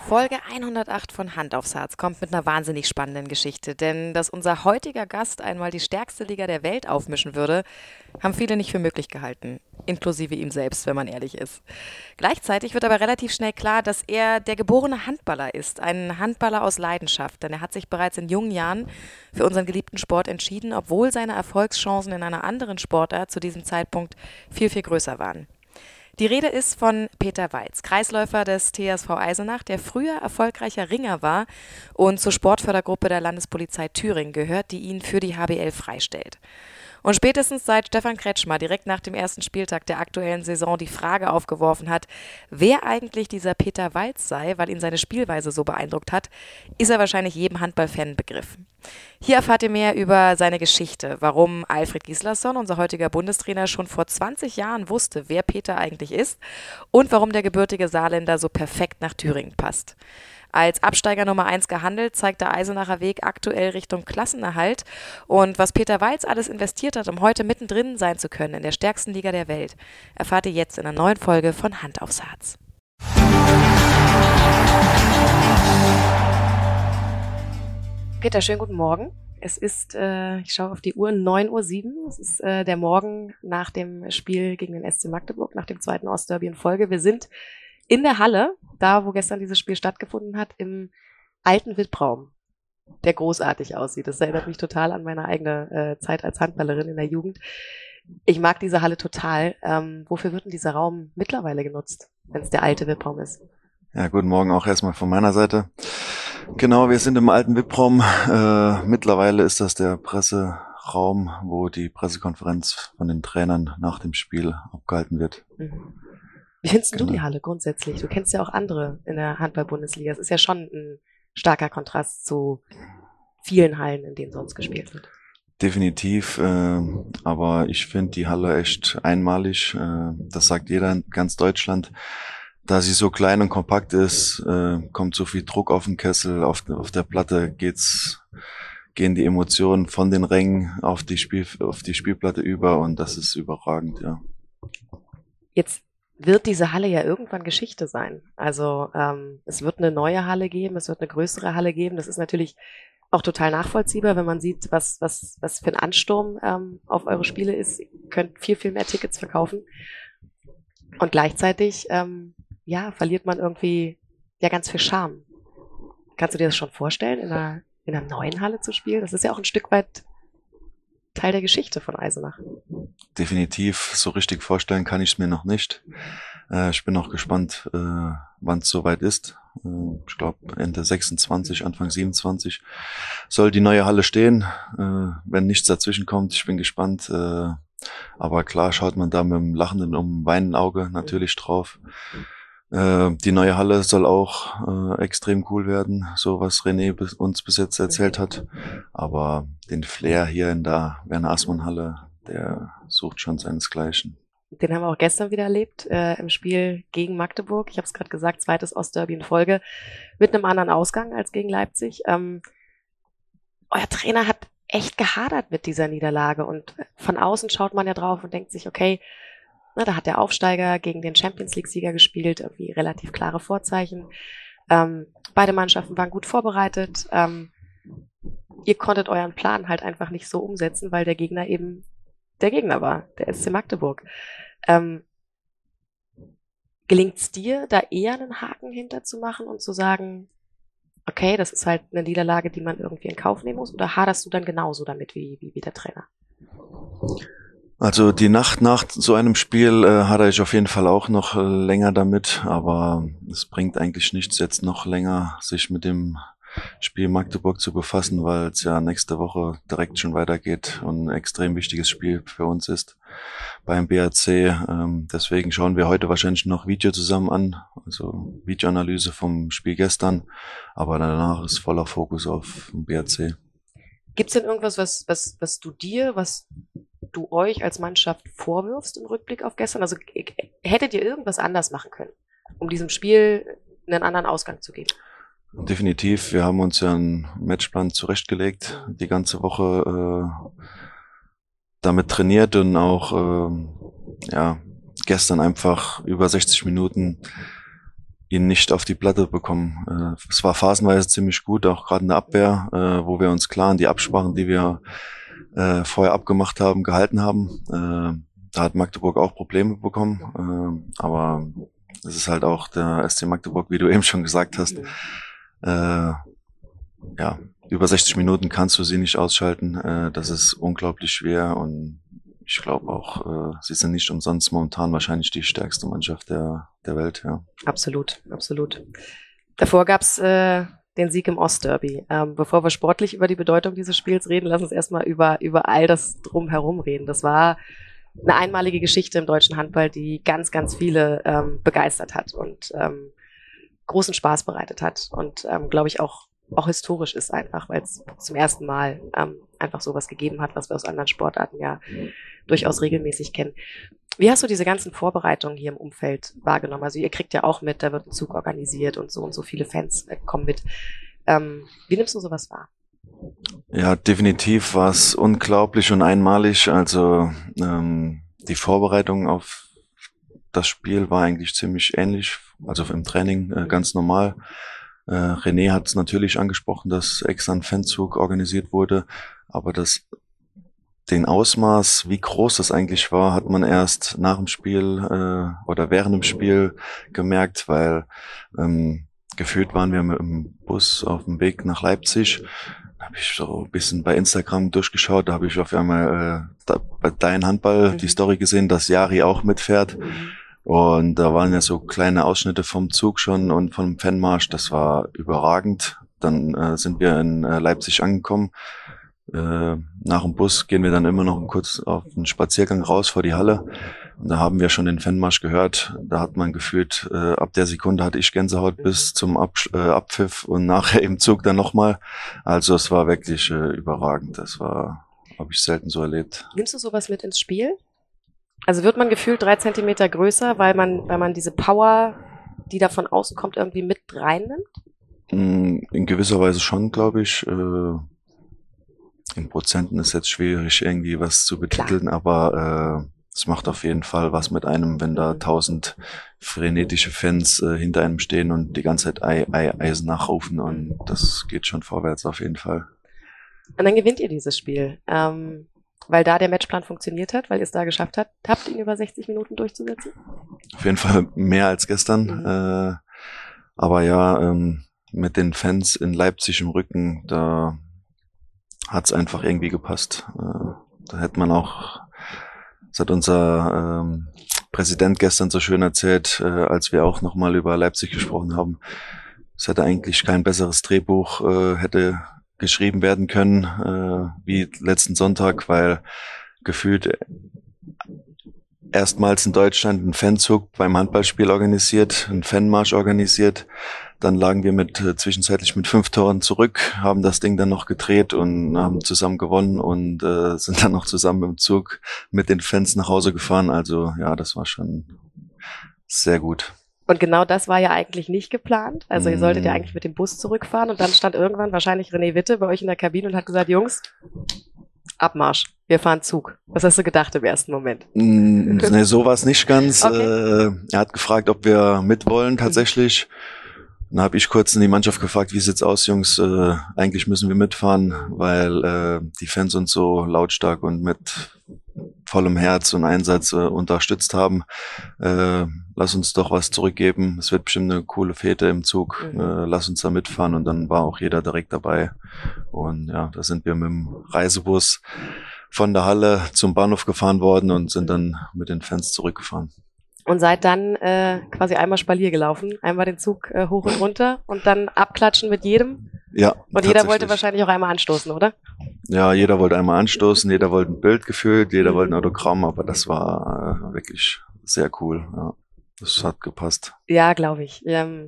Folge 108 von Hand aufs Herz kommt mit einer wahnsinnig spannenden Geschichte, denn dass unser heutiger Gast einmal die stärkste Liga der Welt aufmischen würde, haben viele nicht für möglich gehalten, inklusive ihm selbst, wenn man ehrlich ist. Gleichzeitig wird aber relativ schnell klar, dass er der geborene Handballer ist, ein Handballer aus Leidenschaft, denn er hat sich bereits in jungen Jahren für unseren geliebten Sport entschieden, obwohl seine Erfolgschancen in einer anderen Sportart zu diesem Zeitpunkt viel, viel größer waren. Die Rede ist von Peter Weitz, Kreisläufer des TSV Eisenach, der früher erfolgreicher Ringer war und zur Sportfördergruppe der Landespolizei Thüringen gehört, die ihn für die HBL freistellt. Und spätestens seit Stefan Kretschmer direkt nach dem ersten Spieltag der aktuellen Saison die Frage aufgeworfen hat, wer eigentlich dieser Peter Weitz sei, weil ihn seine Spielweise so beeindruckt hat, ist er wahrscheinlich jedem Handballfan ein Begriff. Hier erfahrt ihr mehr über seine Geschichte, warum Alfred Gislason, unser heutiger Bundestrainer, schon vor 20 Jahren wusste, wer Peter eigentlich ist und warum der gebürtige Saarländer so perfekt nach Thüringen passt. Als Absteiger Nummer 1 gehandelt, zeigt der Eisenacher Weg aktuell Richtung Klassenerhalt. Und was Peter Weitz alles investiert hat, um heute mittendrin sein zu können in der stärksten Liga der Welt, erfahrt ihr jetzt in einer neuen Folge von Hand aufs Herz. Peter, schönen guten Morgen. Es ist, ich schaue auf die Uhr, 9:07 Uhr. Es ist der Morgen nach dem Spiel gegen den SC Magdeburg, nach dem zweiten Ostderby in Folge. Wir sind in der Halle, da wo gestern dieses Spiel stattgefunden hat, im alten VIP-Raum, der großartig aussieht. Das erinnert mich total an meine eigene Zeit als Handballerin in der Jugend. Ich mag diese Halle total. Wofür wird denn dieser Raum mittlerweile genutzt, wenn es der alte VIP-Raum ist? Ja, guten Morgen auch erstmal von meiner Seite. Genau, wir sind im alten VIP-Raum. Mittlerweile ist das der Presseraum, wo die Pressekonferenz von den Trainern nach dem Spiel abgehalten wird. Mhm. Wie findest du die Halle grundsätzlich? Du kennst ja auch andere in der Handball-Bundesliga. Es ist ja schon ein starker Kontrast zu vielen Hallen, in denen sonst gespielt wird. Definitiv, aber ich finde die Halle echt einmalig. Das sagt jeder in ganz Deutschland. Da sie so klein und kompakt ist, kommt so viel Druck auf den Kessel, auf der Platte gehen die Emotionen von den Rängen auf die Spielplatte über und das ist überragend, ja. Jetzt wird diese Halle ja irgendwann Geschichte sein. Also es wird eine neue Halle geben, es wird eine größere Halle geben. Das ist natürlich auch total nachvollziehbar, wenn man sieht, was für ein Ansturm auf eure Spiele ist. Ihr könnt viel, viel mehr Tickets verkaufen. Und gleichzeitig verliert man irgendwie ja ganz viel Charme. Kannst du dir das schon vorstellen, in einer neuen Halle zu spielen? Das ist ja auch ein Stück weit Teil der Geschichte von Eisenach. Definitiv, so richtig vorstellen kann ich es mir noch nicht. Ich bin auch gespannt, wann es soweit ist. Ich glaube Ende 26, Anfang 27 soll die neue Halle stehen. Wenn nichts dazwischen kommt, ich bin gespannt. Aber klar schaut man da mit einem lachenden, weinenden Auge natürlich drauf. Die neue Halle soll auch extrem cool werden, so was René uns bis jetzt erzählt hat. Aber den Flair hier in der Werner-Assmann-Halle, der sucht schon seinesgleichen. Den haben wir auch gestern wieder erlebt, im Spiel gegen Magdeburg. Ich habe es gerade gesagt, zweites Ostderby in Folge, mit einem anderen Ausgang als gegen Leipzig. Euer Trainer hat echt gehadert mit dieser Niederlage und von außen schaut man ja drauf und denkt sich, okay, da hat der Aufsteiger gegen den Champions-League-Sieger gespielt, irgendwie relativ klare Vorzeichen. Beide Mannschaften waren gut vorbereitet. Ihr konntet euren Plan halt einfach nicht so umsetzen, weil der Gegner eben der Gegner war, der SC Magdeburg. Gelingt es dir, da eher einen Haken hinter zu machen und zu sagen, okay, das ist halt eine Niederlage, die man irgendwie in Kauf nehmen muss, oder haderst du dann genauso damit wie der Trainer? Also die Nacht nach so einem Spiel hadere ich auf jeden Fall auch noch länger damit, aber es bringt eigentlich nichts, jetzt noch länger sich mit dem Spiel Magdeburg zu befassen, weil es ja nächste Woche direkt schon weitergeht und ein extrem wichtiges Spiel für uns ist beim BAC. Deswegen schauen wir heute wahrscheinlich noch Video zusammen an, also Videoanalyse vom Spiel gestern, aber danach ist voller Fokus auf den BAC. Gibt es denn irgendwas, was du euch als Mannschaft vorwirfst im Rückblick auf gestern? Also hättet ihr irgendwas anders machen können, um diesem Spiel einen anderen Ausgang zu geben? Definitiv. Wir haben uns ja einen Matchplan zurechtgelegt, die ganze Woche damit trainiert und auch gestern einfach über 60 Minuten ihn nicht auf die Platte bekommen. Es war phasenweise ziemlich gut, auch gerade in der Abwehr, wo wir uns klar an die Absprachen, die wir vorher abgemacht haben, gehalten haben. Da hat Magdeburg auch Probleme bekommen, aber es ist halt auch der SC Magdeburg, wie du eben schon gesagt hast. Ja, über 60 Minuten kannst du sie nicht ausschalten. Das ist unglaublich schwer und ich glaube auch, sie sind nicht umsonst momentan wahrscheinlich die stärkste Mannschaft der Welt. Ja. Absolut, absolut. Davor gab's den Sieg im Ostderby. Bevor wir sportlich über die Bedeutung dieses Spiels reden, lass uns erstmal über all das drumherum reden. Das war eine einmalige Geschichte im deutschen Handball, die ganz, ganz viele begeistert hat und großen Spaß bereitet hat und glaube ich auch historisch ist einfach, weil es zum ersten Mal einfach sowas gegeben hat, was wir aus anderen Sportarten ja durchaus regelmäßig kennen. Wie hast du diese ganzen Vorbereitungen hier im Umfeld wahrgenommen? Also ihr kriegt ja auch mit, da wird ein Zug organisiert und so viele Fans kommen mit. Wie nimmst du sowas wahr? Ja, definitiv war es unglaublich und einmalig. Also die Vorbereitung auf das Spiel war eigentlich ziemlich ähnlich, also im Training ganz normal. René hat es natürlich angesprochen, dass extra ein Fanzug organisiert wurde, aber den Ausmaß, wie groß das eigentlich war, hat man erst nach dem Spiel oder während dem Spiel gemerkt, weil gefühlt waren wir mit dem Bus auf dem Weg nach Leipzig. Da habe ich so ein bisschen bei Instagram durchgeschaut, da habe ich auf einmal bei Dein Handball die Story gesehen, dass Jari auch mitfährt. Und da waren ja so kleine Ausschnitte vom Zug schon und vom Fanmarsch. Das war überragend. Dann sind wir in Leipzig angekommen. Nach dem Bus gehen wir dann immer noch kurz auf einen Spaziergang raus vor die Halle. Und da haben wir schon den Fanmarsch gehört. Da hat man gefühlt, ab der Sekunde hatte ich Gänsehaut bis zum Abpfiff und nachher im Zug dann nochmal. Also es war wirklich überragend. Habe ich selten so erlebt. Nimmst du sowas mit ins Spiel? Also wird man gefühlt 3 Zentimeter größer, weil man diese Power, die da von außen kommt, irgendwie mit reinnimmt? In gewisser Weise schon, glaube ich. In Prozenten ist jetzt schwierig, irgendwie was zu betiteln, aber es macht auf jeden Fall was mit einem, wenn da 1000 frenetische Fans hinter einem stehen und die ganze Zeit Eisen nachrufen und das geht schon vorwärts auf jeden Fall. Und dann gewinnt ihr dieses Spiel. Weil da der Matchplan funktioniert hat, weil ihr es da geschafft habt, ihn über 60 Minuten durchzusetzen? Auf jeden Fall mehr als gestern. Aber ja, mit den Fans in Leipzig im Rücken, da hat's einfach irgendwie gepasst. Da hätte man auch, das hat unser Präsident gestern so schön erzählt, als wir auch nochmal über Leipzig gesprochen haben. Es hätte eigentlich kein besseres Drehbuch hätte geschrieben werden können wie letzten Sonntag, weil gefühlt erstmals in Deutschland ein Fanzug beim Handballspiel organisiert, ein Fanmarsch organisiert. Dann lagen wir zwischenzeitlich mit 5 Toren zurück, haben das Ding dann noch gedreht und haben zusammen gewonnen und sind dann noch zusammen im Zug mit den Fans nach Hause gefahren. Also ja, das war schon sehr gut. Und genau das war ja eigentlich nicht geplant. Also ihr solltet ja eigentlich mit dem Bus zurückfahren und dann stand irgendwann wahrscheinlich René Witte bei euch in der Kabine und hat gesagt, Jungs, Abmarsch, wir fahren Zug. Was hast du gedacht im ersten Moment? Nee, so war es nicht ganz. Okay. Er hat gefragt, ob wir mitwollen tatsächlich. Dann habe ich kurz in die Mannschaft gefragt, wie sieht's aus, Jungs? Eigentlich müssen wir mitfahren, weil die Fans uns so lautstark und mit vollem Herz und Einsatz unterstützt haben. Lass uns doch was zurückgeben. Es wird bestimmt eine coole Fete im Zug. Lass uns da mitfahren. Und dann war auch jeder direkt dabei. Und ja, da sind wir mit dem Reisebus von der Halle zum Bahnhof gefahren worden und sind dann mit den Fans zurückgefahren. Und seid dann quasi einmal Spalier gelaufen, einmal den Zug hoch und runter und dann abklatschen mit jedem. Ja. Und jeder wollte wahrscheinlich auch einmal anstoßen, oder? Ja, jeder wollte einmal anstoßen, jeder wollte ein Bild gefühlt, jeder wollte ein Autogramm, aber das war wirklich sehr cool. Ja. Das hat gepasst. Ja, glaube ich.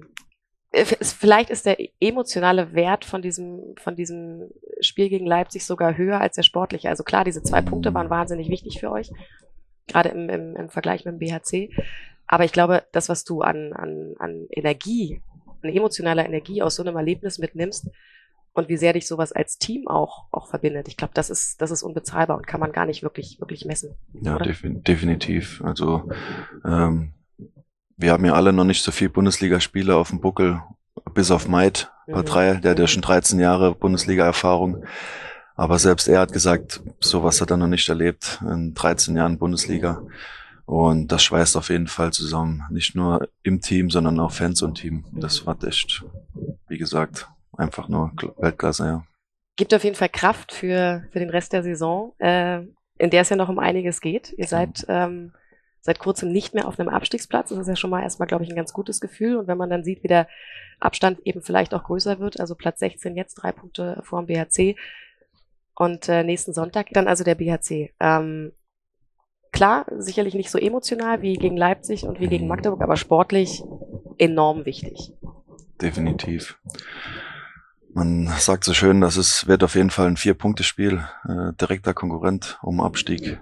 Vielleicht ist der emotionale Wert von diesem Spiel gegen Leipzig sogar höher als der sportliche. Also klar, diese 2 Punkte waren wahnsinnig wichtig für euch, gerade im Vergleich mit dem BHC. Aber ich glaube, das, was du an Energie, an emotionaler Energie aus so einem Erlebnis mitnimmst und wie sehr dich sowas als Team auch verbindet, ich glaube, das ist unbezahlbar und kann man gar nicht wirklich messen. Ja, definitiv. Also wir haben ja alle noch nicht so viel Bundesligaspiele auf dem Buckel, bis auf Maid, der hat ja schon 13 Jahre Bundesliga-Erfahrung. Aber selbst er hat gesagt, sowas hat er noch nicht erlebt in 13 Jahren Bundesliga. Und das schweißt auf jeden Fall zusammen. Nicht nur im Team, sondern auch Fans und Team. Das war echt, wie gesagt, einfach nur Weltklasse, ja. Gibt auf jeden Fall Kraft für den Rest der Saison, in der es ja noch um einiges geht. Ihr seid seit kurzem nicht mehr auf einem Abstiegsplatz. Das ist ja schon mal erstmal, glaube ich, ein ganz gutes Gefühl. Und wenn man dann sieht, wie der Abstand eben vielleicht auch größer wird, also Platz 16 jetzt, 3 Punkte vor dem BHC und nächsten Sonntag dann also der BHC. Klar, sicherlich nicht so emotional wie gegen Leipzig und wie gegen Magdeburg, aber sportlich enorm wichtig. Definitiv. Man sagt so schön, dass es wird auf jeden Fall ein 4-Punkte-Spiel, direkter Konkurrent um Abstieg.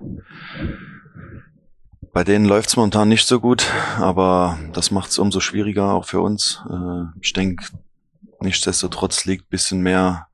Bei denen läuft's momentan nicht so gut, aber das macht's umso schwieriger auch für uns. Ich denke, nichtsdestotrotz liegt ein bisschen mehr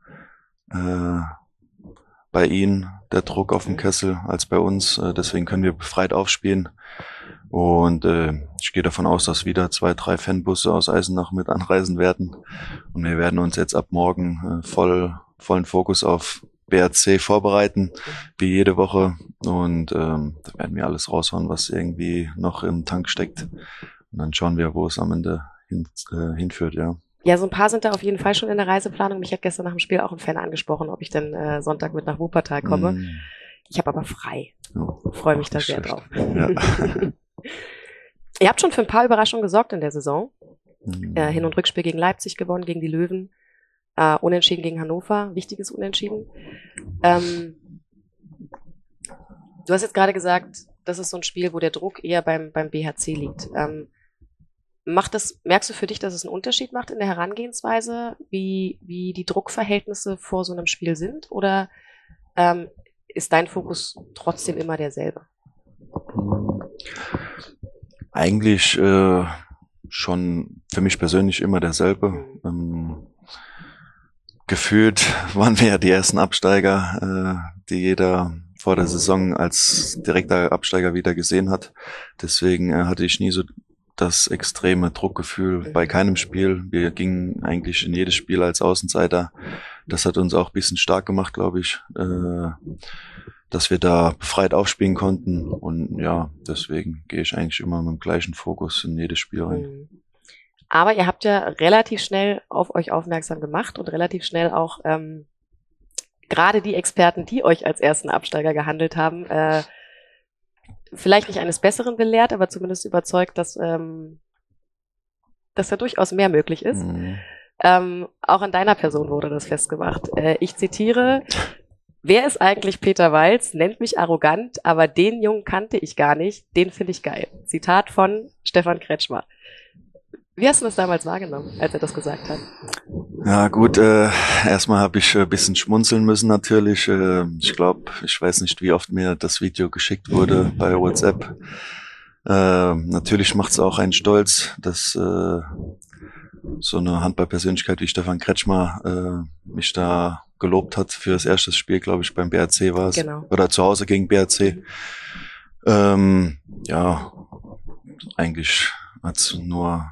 bei ihnen der Druck auf dem Kessel als bei uns. Deswegen können wir befreit aufspielen. Und ich gehe davon aus, dass wieder 2, 3 Fanbusse aus Eisenach mit anreisen werden. Und wir werden uns jetzt ab morgen vollen Fokus auf BRC vorbereiten, wie jede Woche. Und da werden wir alles raushauen, was irgendwie noch im Tank steckt. Und dann schauen wir, wo es am Ende hinführt, ja. Ja, so ein paar sind da auf jeden Fall schon in der Reiseplanung. Mich hat gestern nach dem Spiel auch ein Fan angesprochen, ob ich denn Sonntag mit nach Wuppertal komme. Ich habe aber frei. Freue mich da sehr drauf. Ja. Ihr habt schon für ein paar Überraschungen gesorgt in der Saison. Hin- und Rückspiel gegen Leipzig gewonnen, gegen die Löwen. Unentschieden gegen Hannover. Wichtiges Unentschieden. Du hast jetzt gerade gesagt, das ist so ein Spiel, wo der Druck eher beim BHC liegt. Merkst du für dich, dass es einen Unterschied macht in der Herangehensweise, wie die Druckverhältnisse vor so einem Spiel sind? Oder ist dein Fokus trotzdem immer derselbe? Eigentlich schon für mich persönlich immer derselbe. Gefühlt waren wir ja die ersten Absteiger, die jeder vor der Saison als direkter Absteiger wieder gesehen hat. Deswegen hatte ich nie so das extreme Druckgefühl bei keinem Spiel. Wir gingen eigentlich in jedes Spiel als Außenseiter. Das hat uns auch ein bisschen stark gemacht, glaube ich, dass wir da befreit aufspielen konnten. Und ja, deswegen gehe ich eigentlich immer mit dem gleichen Fokus in jedes Spiel rein. Aber ihr habt ja relativ schnell auf euch aufmerksam gemacht und relativ schnell auch gerade die Experten, die euch als ersten Absteiger gehandelt haben, vielleicht nicht eines Besseren belehrt, aber zumindest überzeugt, dass da durchaus mehr möglich ist. Auch an deiner Person wurde das festgemacht. Ich zitiere: Wer ist eigentlich Peter Walz? Nennt mich arrogant, aber den Jungen kannte ich gar nicht. Den finde ich geil. Zitat von Stefan Kretschmer. Wie hast du das damals wahrgenommen, als er das gesagt hat? Ja gut, erstmal habe ich ein bisschen schmunzeln müssen natürlich. Ich glaube, ich weiß nicht, wie oft mir das Video geschickt wurde bei WhatsApp. Natürlich macht es auch einen stolz, dass so eine Handballpersönlichkeit wie Stefan Kretschmer mich da gelobt hat für das erste Spiel, glaube ich, beim BRC war es. Genau. Oder zu Hause gegen BRC. Ja, eigentlich hat's nur,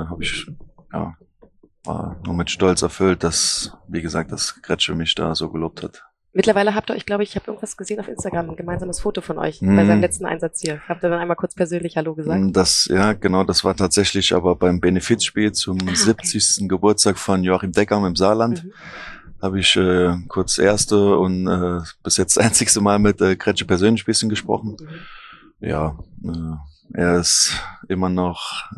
war nur mit Stolz erfüllt, dass, wie gesagt, dass Kretsche mich da so gelobt hat. Mittlerweile habt ihr euch, glaube ich habe irgendwas gesehen auf Instagram, ein gemeinsames Foto von euch bei seinem letzten Einsatz hier. Habt ihr dann einmal kurz persönlich Hallo gesagt? Das war tatsächlich aber beim Benefizspiel zum 70. Geburtstag von Joachim Deckam im Saarland. Habe ich kurz erste und bis jetzt das einzigste Mal mit Kretsche persönlich ein bisschen gesprochen. Ja, er ist immer noch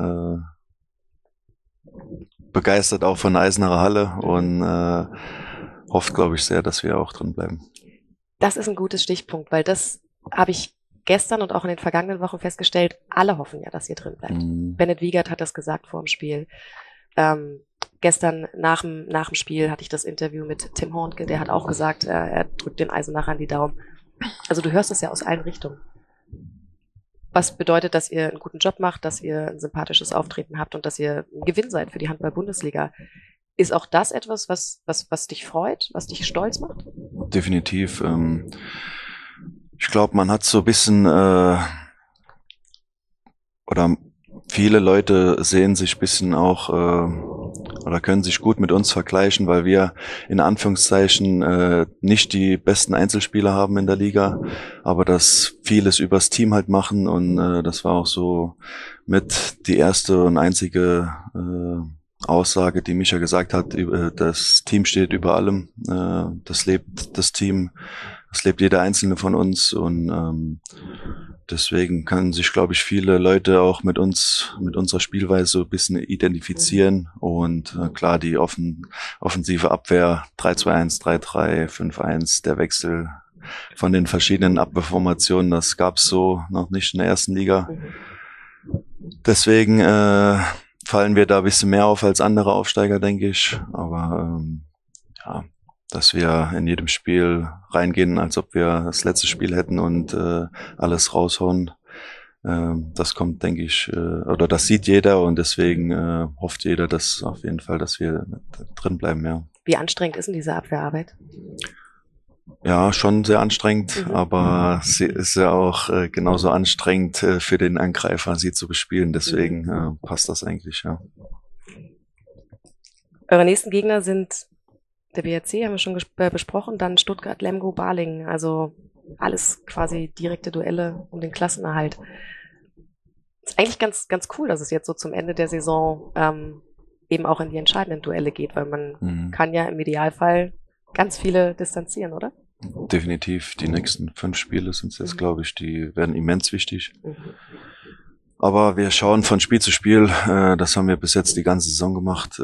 begeistert auch von der Eisenacher Halle und hofft, glaube ich, sehr, dass wir auch drin bleiben. Das ist ein gutes Stichpunkt, weil das habe ich gestern und auch in den vergangenen Wochen festgestellt. Alle hoffen ja, dass ihr drin bleibt. Bennett Wiegert hat das gesagt vor dem Spiel. Gestern nach dem Spiel hatte ich das Interview mit Tim Hornke, der hat auch gesagt, er drückt den Eisenachern die Daumen. Also du hörst es ja aus allen Richtungen. Was bedeutet, dass ihr einen guten Job macht, dass ihr ein sympathisches Auftreten habt und dass ihr ein Gewinn seid für die Handball-Bundesliga. Ist auch das etwas, was dich freut, was dich stolz macht? Definitiv. Ich glaube, man hat so ein bisschen oder viele Leute sehen sich ein bisschen auch oder können sich gut mit uns vergleichen, weil wir in Anführungszeichen nicht die besten Einzelspieler haben in der Liga, aber das vieles übers Team halt machen und das war auch so mit die erste und einzige Aussage, die Micha gesagt hat, das Team steht über allem, das lebt das Team, das lebt jeder einzelne von uns und deswegen können sich, glaube ich, viele Leute auch mit uns, mit unserer Spielweise so ein bisschen identifizieren und klar, die offensive Abwehr 3-2-1, 3-3, 5-1, der Wechsel von den verschiedenen Abwehrformationen, das gab's so noch nicht in der ersten Liga. Deswegen fallen wir da ein bisschen mehr auf als andere Aufsteiger, denke ich. Aber ja, dass wir in jedem Spiel reingehen, als ob wir das letzte Spiel hätten und alles raushauen, das kommt, denke ich, oder das sieht jeder und deswegen hofft jeder, dass auf jeden Fall, dass wir drin bleiben, ja. Wie anstrengend ist denn diese Abwehrarbeit? Ja, schon sehr anstrengend, aber sie ist ja auch genauso anstrengend für den Angreifer, sie zu bespielen. Deswegen passt das eigentlich, ja. Eure nächsten Gegner sind der BRC, haben wir schon besprochen, dann Stuttgart, Lemgo, Balingen. Also alles quasi direkte Duelle um den Klassenerhalt. Ist eigentlich ganz, ganz cool, dass es jetzt so zum Ende der Saison eben auch in die entscheidenden Duelle geht, weil man kann ja im Idealfall ganz viele distanzieren, oder? Definitiv. Die nächsten 5 Spiele sind jetzt, glaube ich, die werden immens wichtig. Aber wir schauen von Spiel zu Spiel. Das haben wir bis jetzt die ganze Saison gemacht.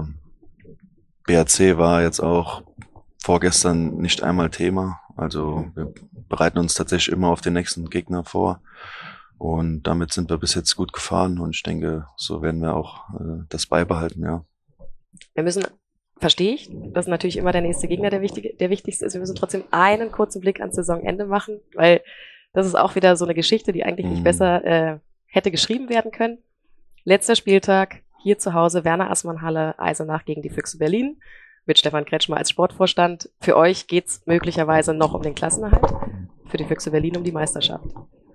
BRC war jetzt auch vorgestern nicht einmal Thema. Also wir bereiten uns tatsächlich immer auf den nächsten Gegner vor. Und damit sind wir bis jetzt gut gefahren. Und ich denke, so werden wir auch das beibehalten, ja. Wir müssen, verstehe ich, dass natürlich immer der nächste Gegner der wichtigste ist. Wir müssen trotzdem einen kurzen Blick ans Saisonende machen, weil das ist auch wieder so eine Geschichte, die eigentlich nicht besser hätte geschrieben werden können. Letzter Spieltag, hier zu Hause, Werner-Assmann-Halle, Eisenach gegen die Füchse Berlin, mit Stefan Kretschmer als Sportvorstand. Für euch geht's möglicherweise noch um den Klassenerhalt, für die Füchse Berlin um die Meisterschaft.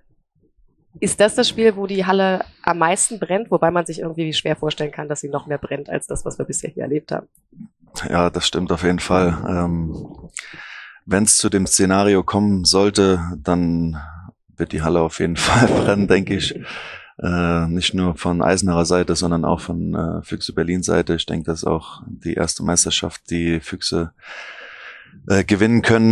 Ist das Spiel, wo die Halle am meisten brennt, wobei man sich irgendwie schwer vorstellen kann, dass sie noch mehr brennt als das, was wir bisher hier erlebt haben? Ja, das stimmt auf jeden Fall. Wenn es zu dem Szenario kommen sollte, dann wird die Halle auf jeden Fall brennen, denke ich. Nicht nur von Eisenacher Seite, sondern auch von Füchse Berlin Seite. Ich denke, das ist auch die erste Meisterschaft, die Füchse gewinnen können.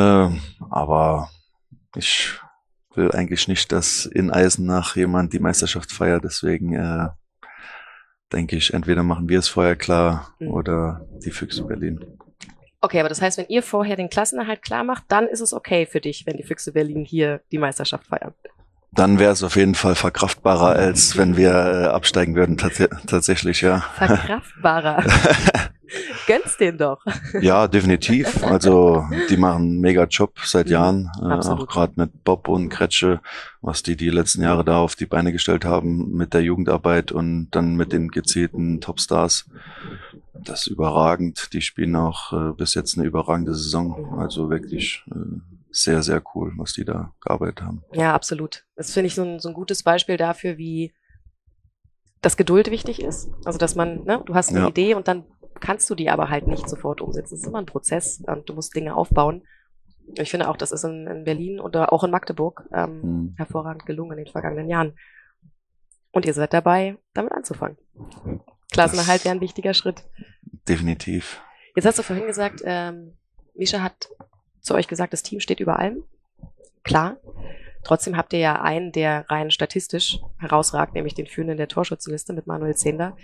Aber ich will eigentlich nicht, dass in Eisenach jemand die Meisterschaft feiert. Deswegen denke ich, entweder machen wir es vorher klar oder die Füchse Berlin. Okay, aber das heißt, wenn ihr vorher den Klassenerhalt klar macht, dann ist es okay für dich, wenn die Füchse Berlin hier die Meisterschaft feiern? Dann wäre es auf jeden Fall verkraftbarer, als wenn wir absteigen würden, tatsächlich, ja. Verkraftbarer? Gönn's denen doch. Ja, definitiv. Also die machen einen mega Job seit Jahren, auch gerade mit Bob und Kretsche, was die letzten Jahre da auf die Beine gestellt haben mit der Jugendarbeit und dann mit den gezielten Topstars. Das ist überragend. Die spielen auch bis jetzt eine überragende Saison. Also wirklich sehr, sehr cool, was die da gearbeitet haben. Ja, absolut. Das finde ich so ein gutes Beispiel dafür, wie das Geduld wichtig ist. Also dass man, ne, du hast eine Idee und dann kannst du die aber halt nicht sofort umsetzen. Es ist immer ein Prozess und du musst Dinge aufbauen. Ich finde auch, das ist in Berlin oder auch in Magdeburg hervorragend gelungen in den vergangenen Jahren. Und ihr seid dabei, damit anzufangen. Klassenerhalt wäre ein wichtiger Schritt. Definitiv. Jetzt hast du vorhin gesagt, Mischa hat zu euch gesagt, das Team steht über allem. Klar. Trotzdem habt ihr ja einen, der rein statistisch herausragt, nämlich den Führenden der Torschützenliste mit Manuel Zehnder,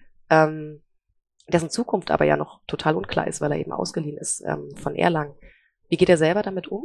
dessen Zukunft aber ja noch total unklar ist, weil er eben ausgeliehen ist von Erlangen. Wie geht er selber damit um?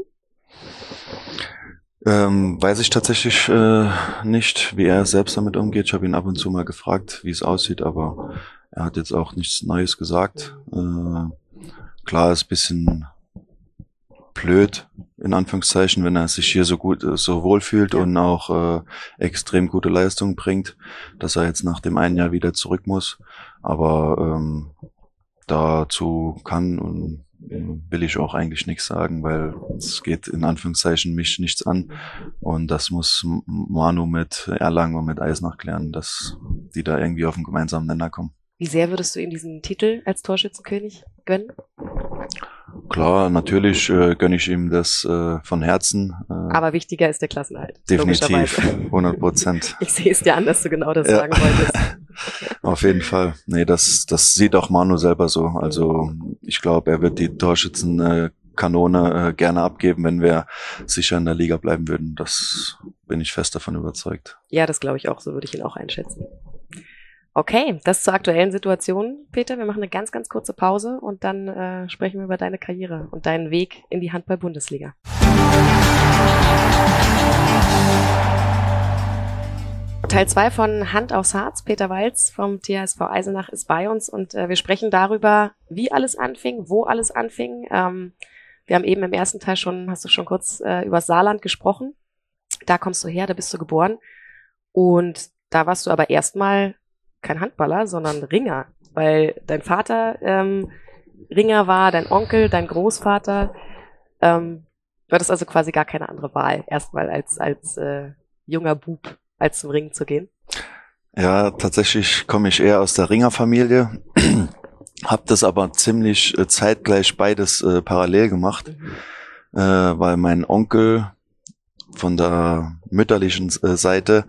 Weiß ich tatsächlich nicht, wie er selbst damit umgeht. Ich habe ihn ab und zu mal gefragt, wie es aussieht, aber er hat jetzt auch nichts Neues gesagt. Klar, ist ein bisschen blöd, in Anführungszeichen, wenn er sich hier so gut, so wohl fühlt und auch extrem gute Leistung bringt, dass er jetzt nach dem einen Jahr wieder zurück muss. Aber dazu kann und will ich auch eigentlich nichts sagen, weil es geht in Anführungszeichen mich nichts an. Und das muss Manu mit Erlangen und mit Eisenach klären, dass die da irgendwie auf einen gemeinsamen Nenner kommen. Wie sehr würdest du ihm diesen Titel als Torschützenkönig gönnen? Klar, natürlich gönne ich ihm das von Herzen. Aber wichtiger ist der Klassenerhalt. Definitiv, 100%. Ich sehe es dir an, dass du genau das sagen wolltest. Auf jeden Fall. Nee, das sieht auch Manu selber so. Also ich glaube, er wird die Torschützenkanone gerne abgeben, wenn wir sicher in der Liga bleiben würden. Das bin ich fest davon überzeugt. Ja, das glaube ich auch. So würde ich ihn auch einschätzen. Okay, das zur aktuellen Situation, Peter. Wir machen eine ganz, ganz kurze Pause und dann sprechen wir über deine Karriere und deinen Weg in die Handball-Bundesliga. Teil 2 von Hand aufs Harz. Peter Walz vom THSV Eisenach ist bei uns und wir sprechen darüber, wie alles anfing, wo alles anfing. Wir haben eben im ersten Teil hast du schon kurz über Saarland gesprochen. Da kommst du her, da bist du geboren und da warst du aber erstmal kein Handballer, sondern Ringer, weil dein Vater Ringer war, dein Onkel, dein Großvater. Du hattest also quasi gar keine andere Wahl, erstmal als junger Bub, als zum Ringen zu gehen. Ja, tatsächlich komme ich eher aus der Ringerfamilie, habe das aber ziemlich zeitgleich beides parallel gemacht, weil mein Onkel von der mütterlichen Seite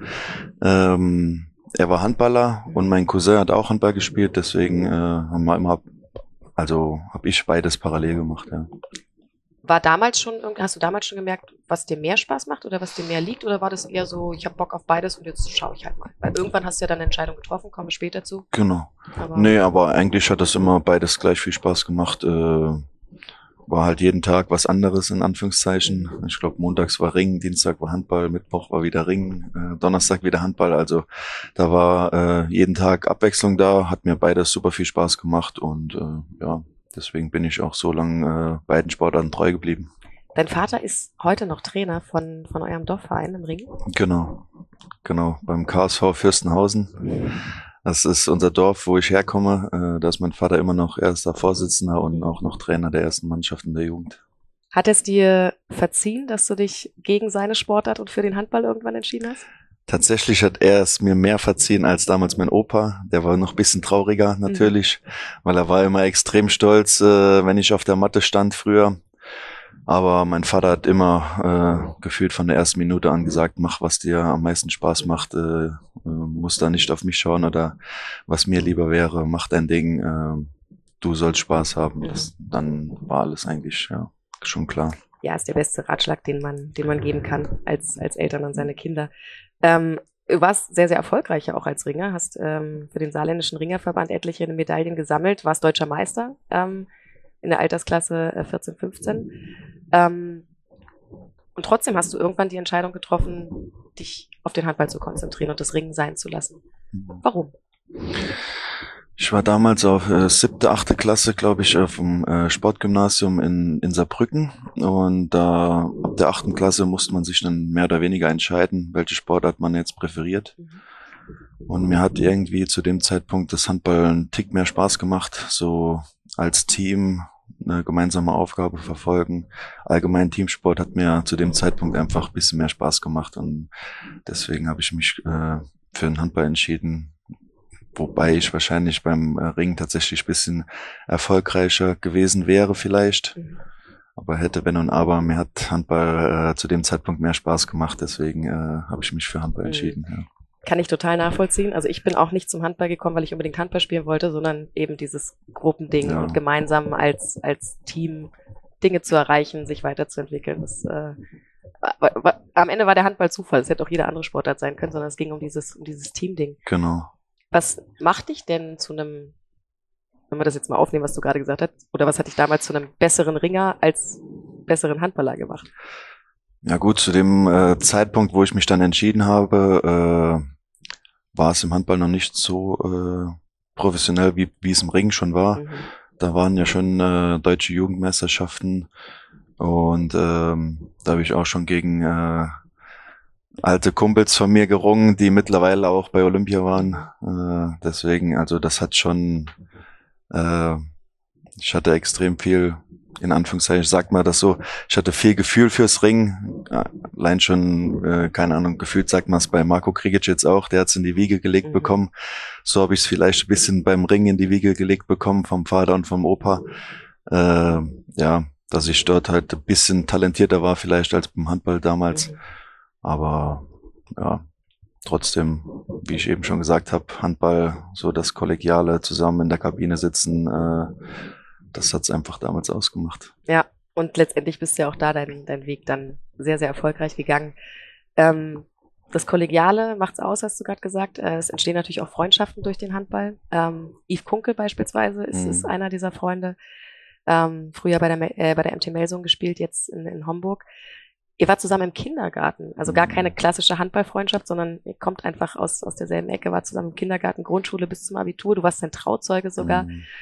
er war Handballer und mein Cousin hat auch Handball gespielt, deswegen habe ich beides parallel gemacht, ja. Hast du damals schon gemerkt, was dir mehr Spaß macht oder was dir mehr liegt, oder war das eher so, ich habe Bock auf beides und jetzt schaue ich halt mal? Weil irgendwann hast du ja dann eine Entscheidung getroffen, kommen wir später zu. Genau. Aber eigentlich hat das immer beides gleich viel Spaß gemacht. War halt jeden Tag was anderes, in Anführungszeichen. Ich glaube, montags war Ringen, Dienstag war Handball, Mittwoch war wieder Ringen, Donnerstag wieder Handball. Also da war jeden Tag Abwechslung da, hat mir beides super viel Spaß gemacht und deswegen bin ich auch so lange beiden Sportarten treu geblieben. Dein Vater ist heute noch Trainer von eurem Dorfverein im Ring? Genau, beim KSV Fürstenhausen. Das ist unser Dorf, wo ich herkomme. Da ist mein Vater immer noch erster Vorsitzender und auch noch Trainer der ersten Mannschaft in der Jugend. Hat es dir verziehen, dass du dich gegen seine Sportart und für den Handball irgendwann entschieden hast? Tatsächlich hat er es mir mehr verziehen als damals mein Opa. Der war noch ein bisschen trauriger natürlich, weil er war immer extrem stolz, wenn ich auf der Matte stand früher. Aber mein Vater hat immer gefühlt von der ersten Minute an gesagt, mach, was dir am meisten Spaß macht, musst da nicht auf mich schauen oder was mir lieber wäre, mach dein Ding, du sollst Spaß haben. Dann war alles eigentlich schon klar. Ja, ist der beste Ratschlag, den man geben kann als Eltern an seine Kinder. Du warst sehr, sehr erfolgreich ja auch als Ringer, hast für den saarländischen Ringerverband etliche Medaillen gesammelt, warst deutscher Meister in der Altersklasse 14, 15. Und trotzdem hast du irgendwann die Entscheidung getroffen, dich auf den Handball zu konzentrieren und das Ringen sein zu lassen. Warum? Ich war damals auf 7., 8. Klasse, glaube ich, auf dem Sportgymnasium in Saarbrücken und ab der 8. Klasse musste man sich dann mehr oder weniger entscheiden, welche Sportart man jetzt präferiert. Und mir hat irgendwie zu dem Zeitpunkt das Handball einen Tick mehr Spaß gemacht, so als Team eine gemeinsame Aufgabe verfolgen. Allgemein Teamsport hat mir zu dem Zeitpunkt einfach ein bisschen mehr Spaß gemacht und deswegen habe ich mich für den Handball entschieden. Wobei ich wahrscheinlich beim Ringen tatsächlich ein bisschen erfolgreicher gewesen wäre vielleicht. Aber hätte, wenn und aber, mir hat Handball zu dem Zeitpunkt mehr Spaß gemacht. Deswegen habe ich mich für Handball entschieden. Ja. Kann ich total nachvollziehen. Also ich bin auch nicht zum Handball gekommen, weil ich unbedingt Handball spielen wollte, sondern eben dieses Gruppending und gemeinsam als Team Dinge zu erreichen, sich weiterzuentwickeln. Das, am Ende war der Handball Zufall. Es hätte auch jede andere Sportart sein können, sondern es ging um dieses Teamding. Genau. Was macht dich denn zu einem, wenn wir das jetzt mal aufnehmen, was du gerade gesagt hast, oder was hat dich damals zu einem besseren Ringer als besseren Handballer gemacht? Ja gut, zu dem Zeitpunkt, wo ich mich dann entschieden habe, war es im Handball noch nicht so professionell, wie es im Ring schon war. Da waren ja schon deutsche Jugendmeisterschaften und da habe ich auch schon gegen alte Kumpels von mir gerungen, die mittlerweile auch bei Olympia waren. Deswegen, also das hat schon, ich hatte extrem viel in Anführungszeichen, sagt man das so, ich hatte viel Gefühl fürs Ringen, allein schon, keine Ahnung, gefühlt sagt man es bei Marko Krigic jetzt auch, der hat es in die Wiege gelegt bekommen, so habe ich es vielleicht ein bisschen beim Ringen in die Wiege gelegt bekommen vom Vater und vom Opa, ja, dass ich dort halt ein bisschen talentierter war vielleicht als beim Handball damals, aber ja, trotzdem, wie ich eben schon gesagt habe, Handball, so das Kollegiale, zusammen in der Kabine sitzen, das hat's einfach damals ausgemacht. Ja, und letztendlich bist du ja auch da dein Weg dann sehr, sehr erfolgreich gegangen. Das Kollegiale macht's aus, hast du gerade gesagt. Es entstehen natürlich auch Freundschaften durch den Handball. Yves Kunkel beispielsweise ist einer dieser Freunde. Früher bei der MT Melsung gespielt, jetzt in Homburg. Ihr wart zusammen im Kindergarten, also gar keine klassische Handballfreundschaft, sondern ihr kommt einfach aus derselben Ecke, wart zusammen im Kindergarten, Grundschule bis zum Abitur, du warst sein Trauzeuge sogar.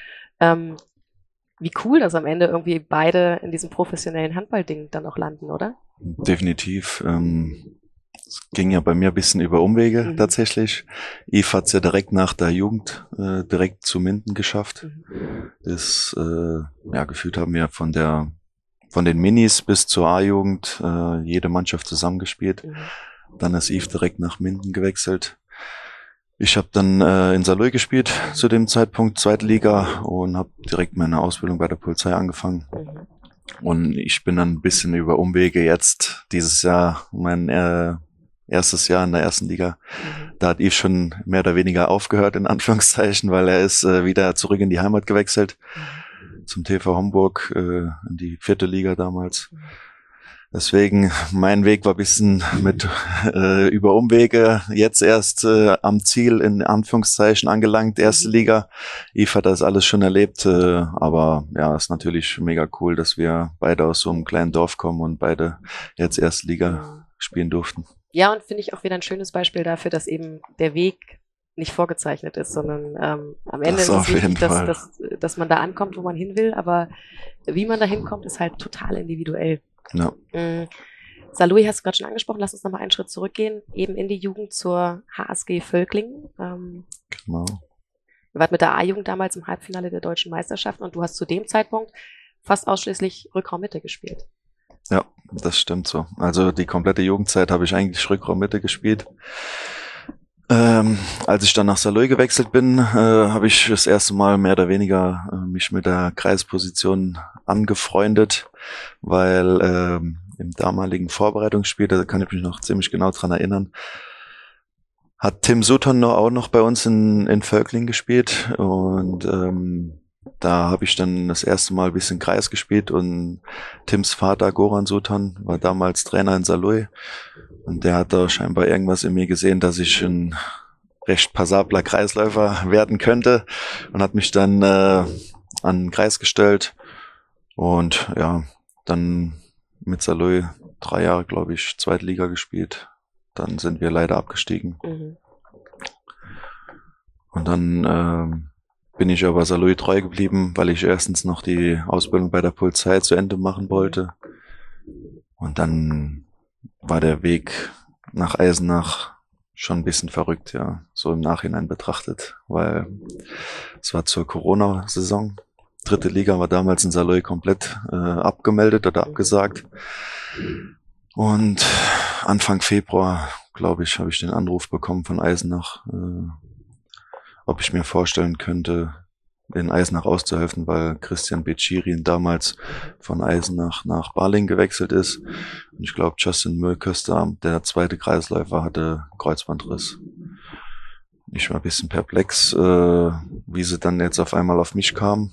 Wie cool, dass am Ende irgendwie beide in diesem professionellen Handballding dann auch landen, oder? Definitiv. Es ging ja bei mir ein bisschen über Umwege tatsächlich. Yves hat's ja direkt nach der Jugend direkt zu Minden geschafft. Das, ja, gefühlt haben wir von den Minis bis zur A-Jugend jede Mannschaft zusammengespielt. Dann ist Yves direkt nach Minden gewechselt. Ich habe dann in Saarlouis gespielt zu dem Zeitpunkt, zweite Liga, und habe direkt meine Ausbildung bei der Polizei angefangen. Und ich bin dann ein bisschen über Umwege jetzt dieses Jahr, mein erstes Jahr in der ersten Liga. Da hat Yves schon mehr oder weniger aufgehört, in Anführungszeichen, weil er ist wieder zurück in die Heimat gewechselt. Zum TV Homburg, in die 4. Liga damals. Deswegen, mein Weg war ein bisschen mit über Umwege, jetzt erst am Ziel in Anführungszeichen angelangt, 1. Liga. Yves hat das alles schon erlebt, aber ja, ist natürlich mega cool, dass wir beide aus so einem kleinen Dorf kommen und beide jetzt 1. Liga spielen durften. Ja, und finde ich auch wieder ein schönes Beispiel dafür, dass eben der Weg nicht vorgezeichnet ist, sondern am Ende ist es wichtig, dass man da ankommt, wo man hin will, aber wie man da hinkommt, ist halt total individuell. Ja. Saarlouis hast du gerade schon angesprochen, lass uns nochmal einen Schritt zurückgehen, eben in die Jugend zur HSG Völklingen. Genau. Ihr wart mit der A-Jugend damals im Halbfinale der deutschen Meisterschaften und du hast zu dem Zeitpunkt fast ausschließlich Rückraummitte gespielt. Ja, das stimmt so. Also die komplette Jugendzeit habe ich eigentlich Rückraummitte gespielt. Als ich dann nach Saarlouis gewechselt bin, habe ich das erste Mal mehr oder weniger mich mit der Kreisposition angefreundet, weil im damaligen Vorbereitungsspiel, da kann ich mich noch ziemlich genau dran erinnern, hat Tim Sutton auch noch bei uns in Völklingen gespielt, und da habe ich dann das erste Mal ein bisschen Kreis gespielt, und Tims Vater Goran Sutton war damals Trainer in Saarlouis, und der hat da scheinbar irgendwas in mir gesehen, dass ich ein recht passabler Kreisläufer werden könnte, und hat mich dann an den Kreis gestellt, und ja, dann mit Saarlouis 3 Jahre, glaube ich, zweite Liga gespielt. Dann sind wir leider abgestiegen. Und dann bin ich aber Saarlouis treu geblieben, weil ich erstens noch die Ausbildung bei der Polizei zu Ende machen wollte. Und dann war der Weg nach Eisenach schon ein bisschen verrückt, ja, so im Nachhinein betrachtet, weil es war zur Corona-Saison. 3. Liga war damals in Saarlouis komplett abgemeldet oder abgesagt. Und Anfang Februar, glaube ich, habe ich den Anruf bekommen von Eisenach, ob ich mir vorstellen könnte, in Eisenach auszuhelfen, weil Christian Bechirin damals von Eisenach nach Balingen gewechselt ist. Und ich glaube, Justin Müllköster, der zweite Kreisläufer, hatte Kreuzbandriss. Ich war ein bisschen perplex, wie sie dann jetzt auf einmal auf mich kam.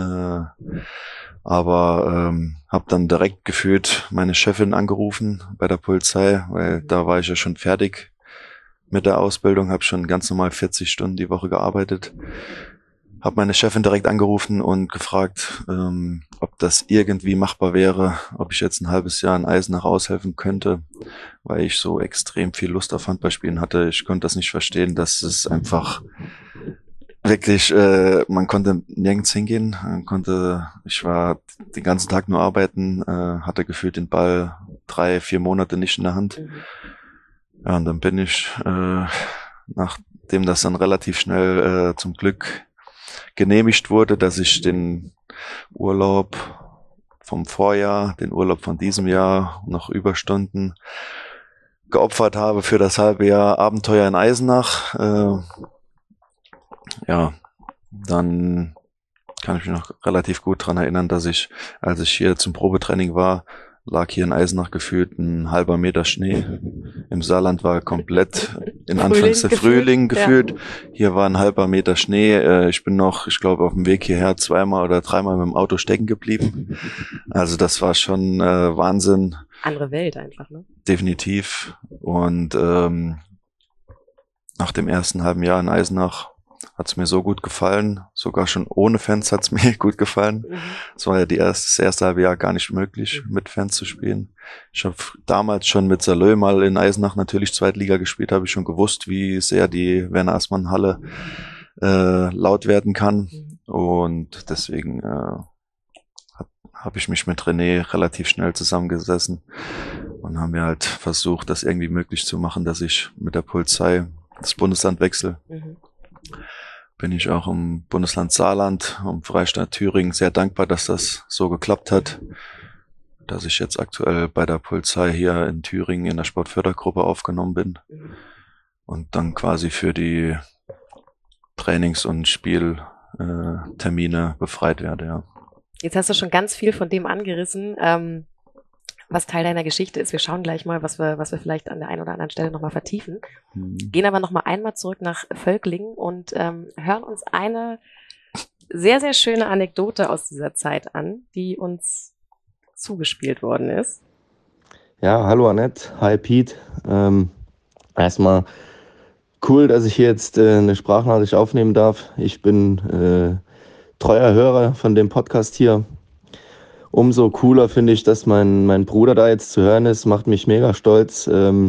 Aber habe dann direkt gefühlt meine Chefin angerufen bei der Polizei, weil da war ich ja schon fertig mit der Ausbildung, habe schon ganz normal 40 Stunden die Woche gearbeitet. Habe meine Chefin direkt angerufen und gefragt, ob das irgendwie machbar wäre, ob ich jetzt ein halbes Jahr in Eisenach aushelfen könnte, weil ich so extrem viel Lust auf Handballspielen hatte. Ich konnte das nicht verstehen, dass es einfach wirklich, man konnte nirgends hingehen, ich war den ganzen Tag nur arbeiten, hatte gefühlt den Ball 3-4 Monate nicht in der Hand. Ja, und dann bin ich, nachdem das dann relativ schnell zum Glück genehmigt wurde, dass ich den Urlaub vom Vorjahr, den Urlaub von diesem Jahr, noch Überstunden geopfert habe für das halbe Jahr Abenteuer in Eisenach. Ja, dann kann ich mich noch relativ gut dran erinnern, dass ich, als ich hier zum Probetraining war, lag hier in Eisenach gefühlt ein halber Meter Schnee. Im Saarland war komplett in Anführungszeichen Frühling gefühlt. Ja. Hier war ein halber Meter Schnee. Ich bin noch, ich glaube, auf dem Weg hierher 2-mal oder 3-mal mit dem Auto stecken geblieben. Also das war schon Wahnsinn. Andere Welt einfach, ne? Definitiv. Und nach dem ersten halben Jahr in Eisenach hat es mir so gut gefallen, sogar schon ohne Fans hat es mir gut gefallen. Es war ja das erste halbe Jahr gar nicht möglich, mit Fans zu spielen. Ich habe damals schon mit Salö mal in Eisenach natürlich Zweitliga gespielt, habe ich schon gewusst, wie sehr die Werner-Assmann-Halle laut werden kann. Und deswegen habe ich mich mit René relativ schnell zusammengesessen und haben wir halt versucht, das irgendwie möglich zu machen, dass ich mit der Polizei das Bundesland wechsle. Bin ich auch im Bundesland Saarland, im Freistaat Thüringen sehr dankbar, dass das so geklappt hat, dass ich jetzt aktuell bei der Polizei hier in Thüringen in der Sportfördergruppe aufgenommen bin und dann quasi für die Trainings- und Spieltermine befreit werde, ja. Jetzt hast du schon ganz viel von dem angerissen, was Teil deiner Geschichte ist. Wir schauen gleich mal, was wir vielleicht an der einen oder anderen Stelle nochmal vertiefen. Gehen aber nochmal einmal zurück nach Völkling und hören uns eine sehr, sehr schöne Anekdote aus dieser Zeit an, die uns zugespielt worden ist. Ja, hallo Annette, hi Pete. Erstmal cool, dass ich hier jetzt eine Sprachnachricht aufnehmen darf. Ich bin treuer Hörer von dem Podcast hier. Umso cooler finde ich, dass mein Bruder da jetzt zu hören ist, macht mich mega stolz.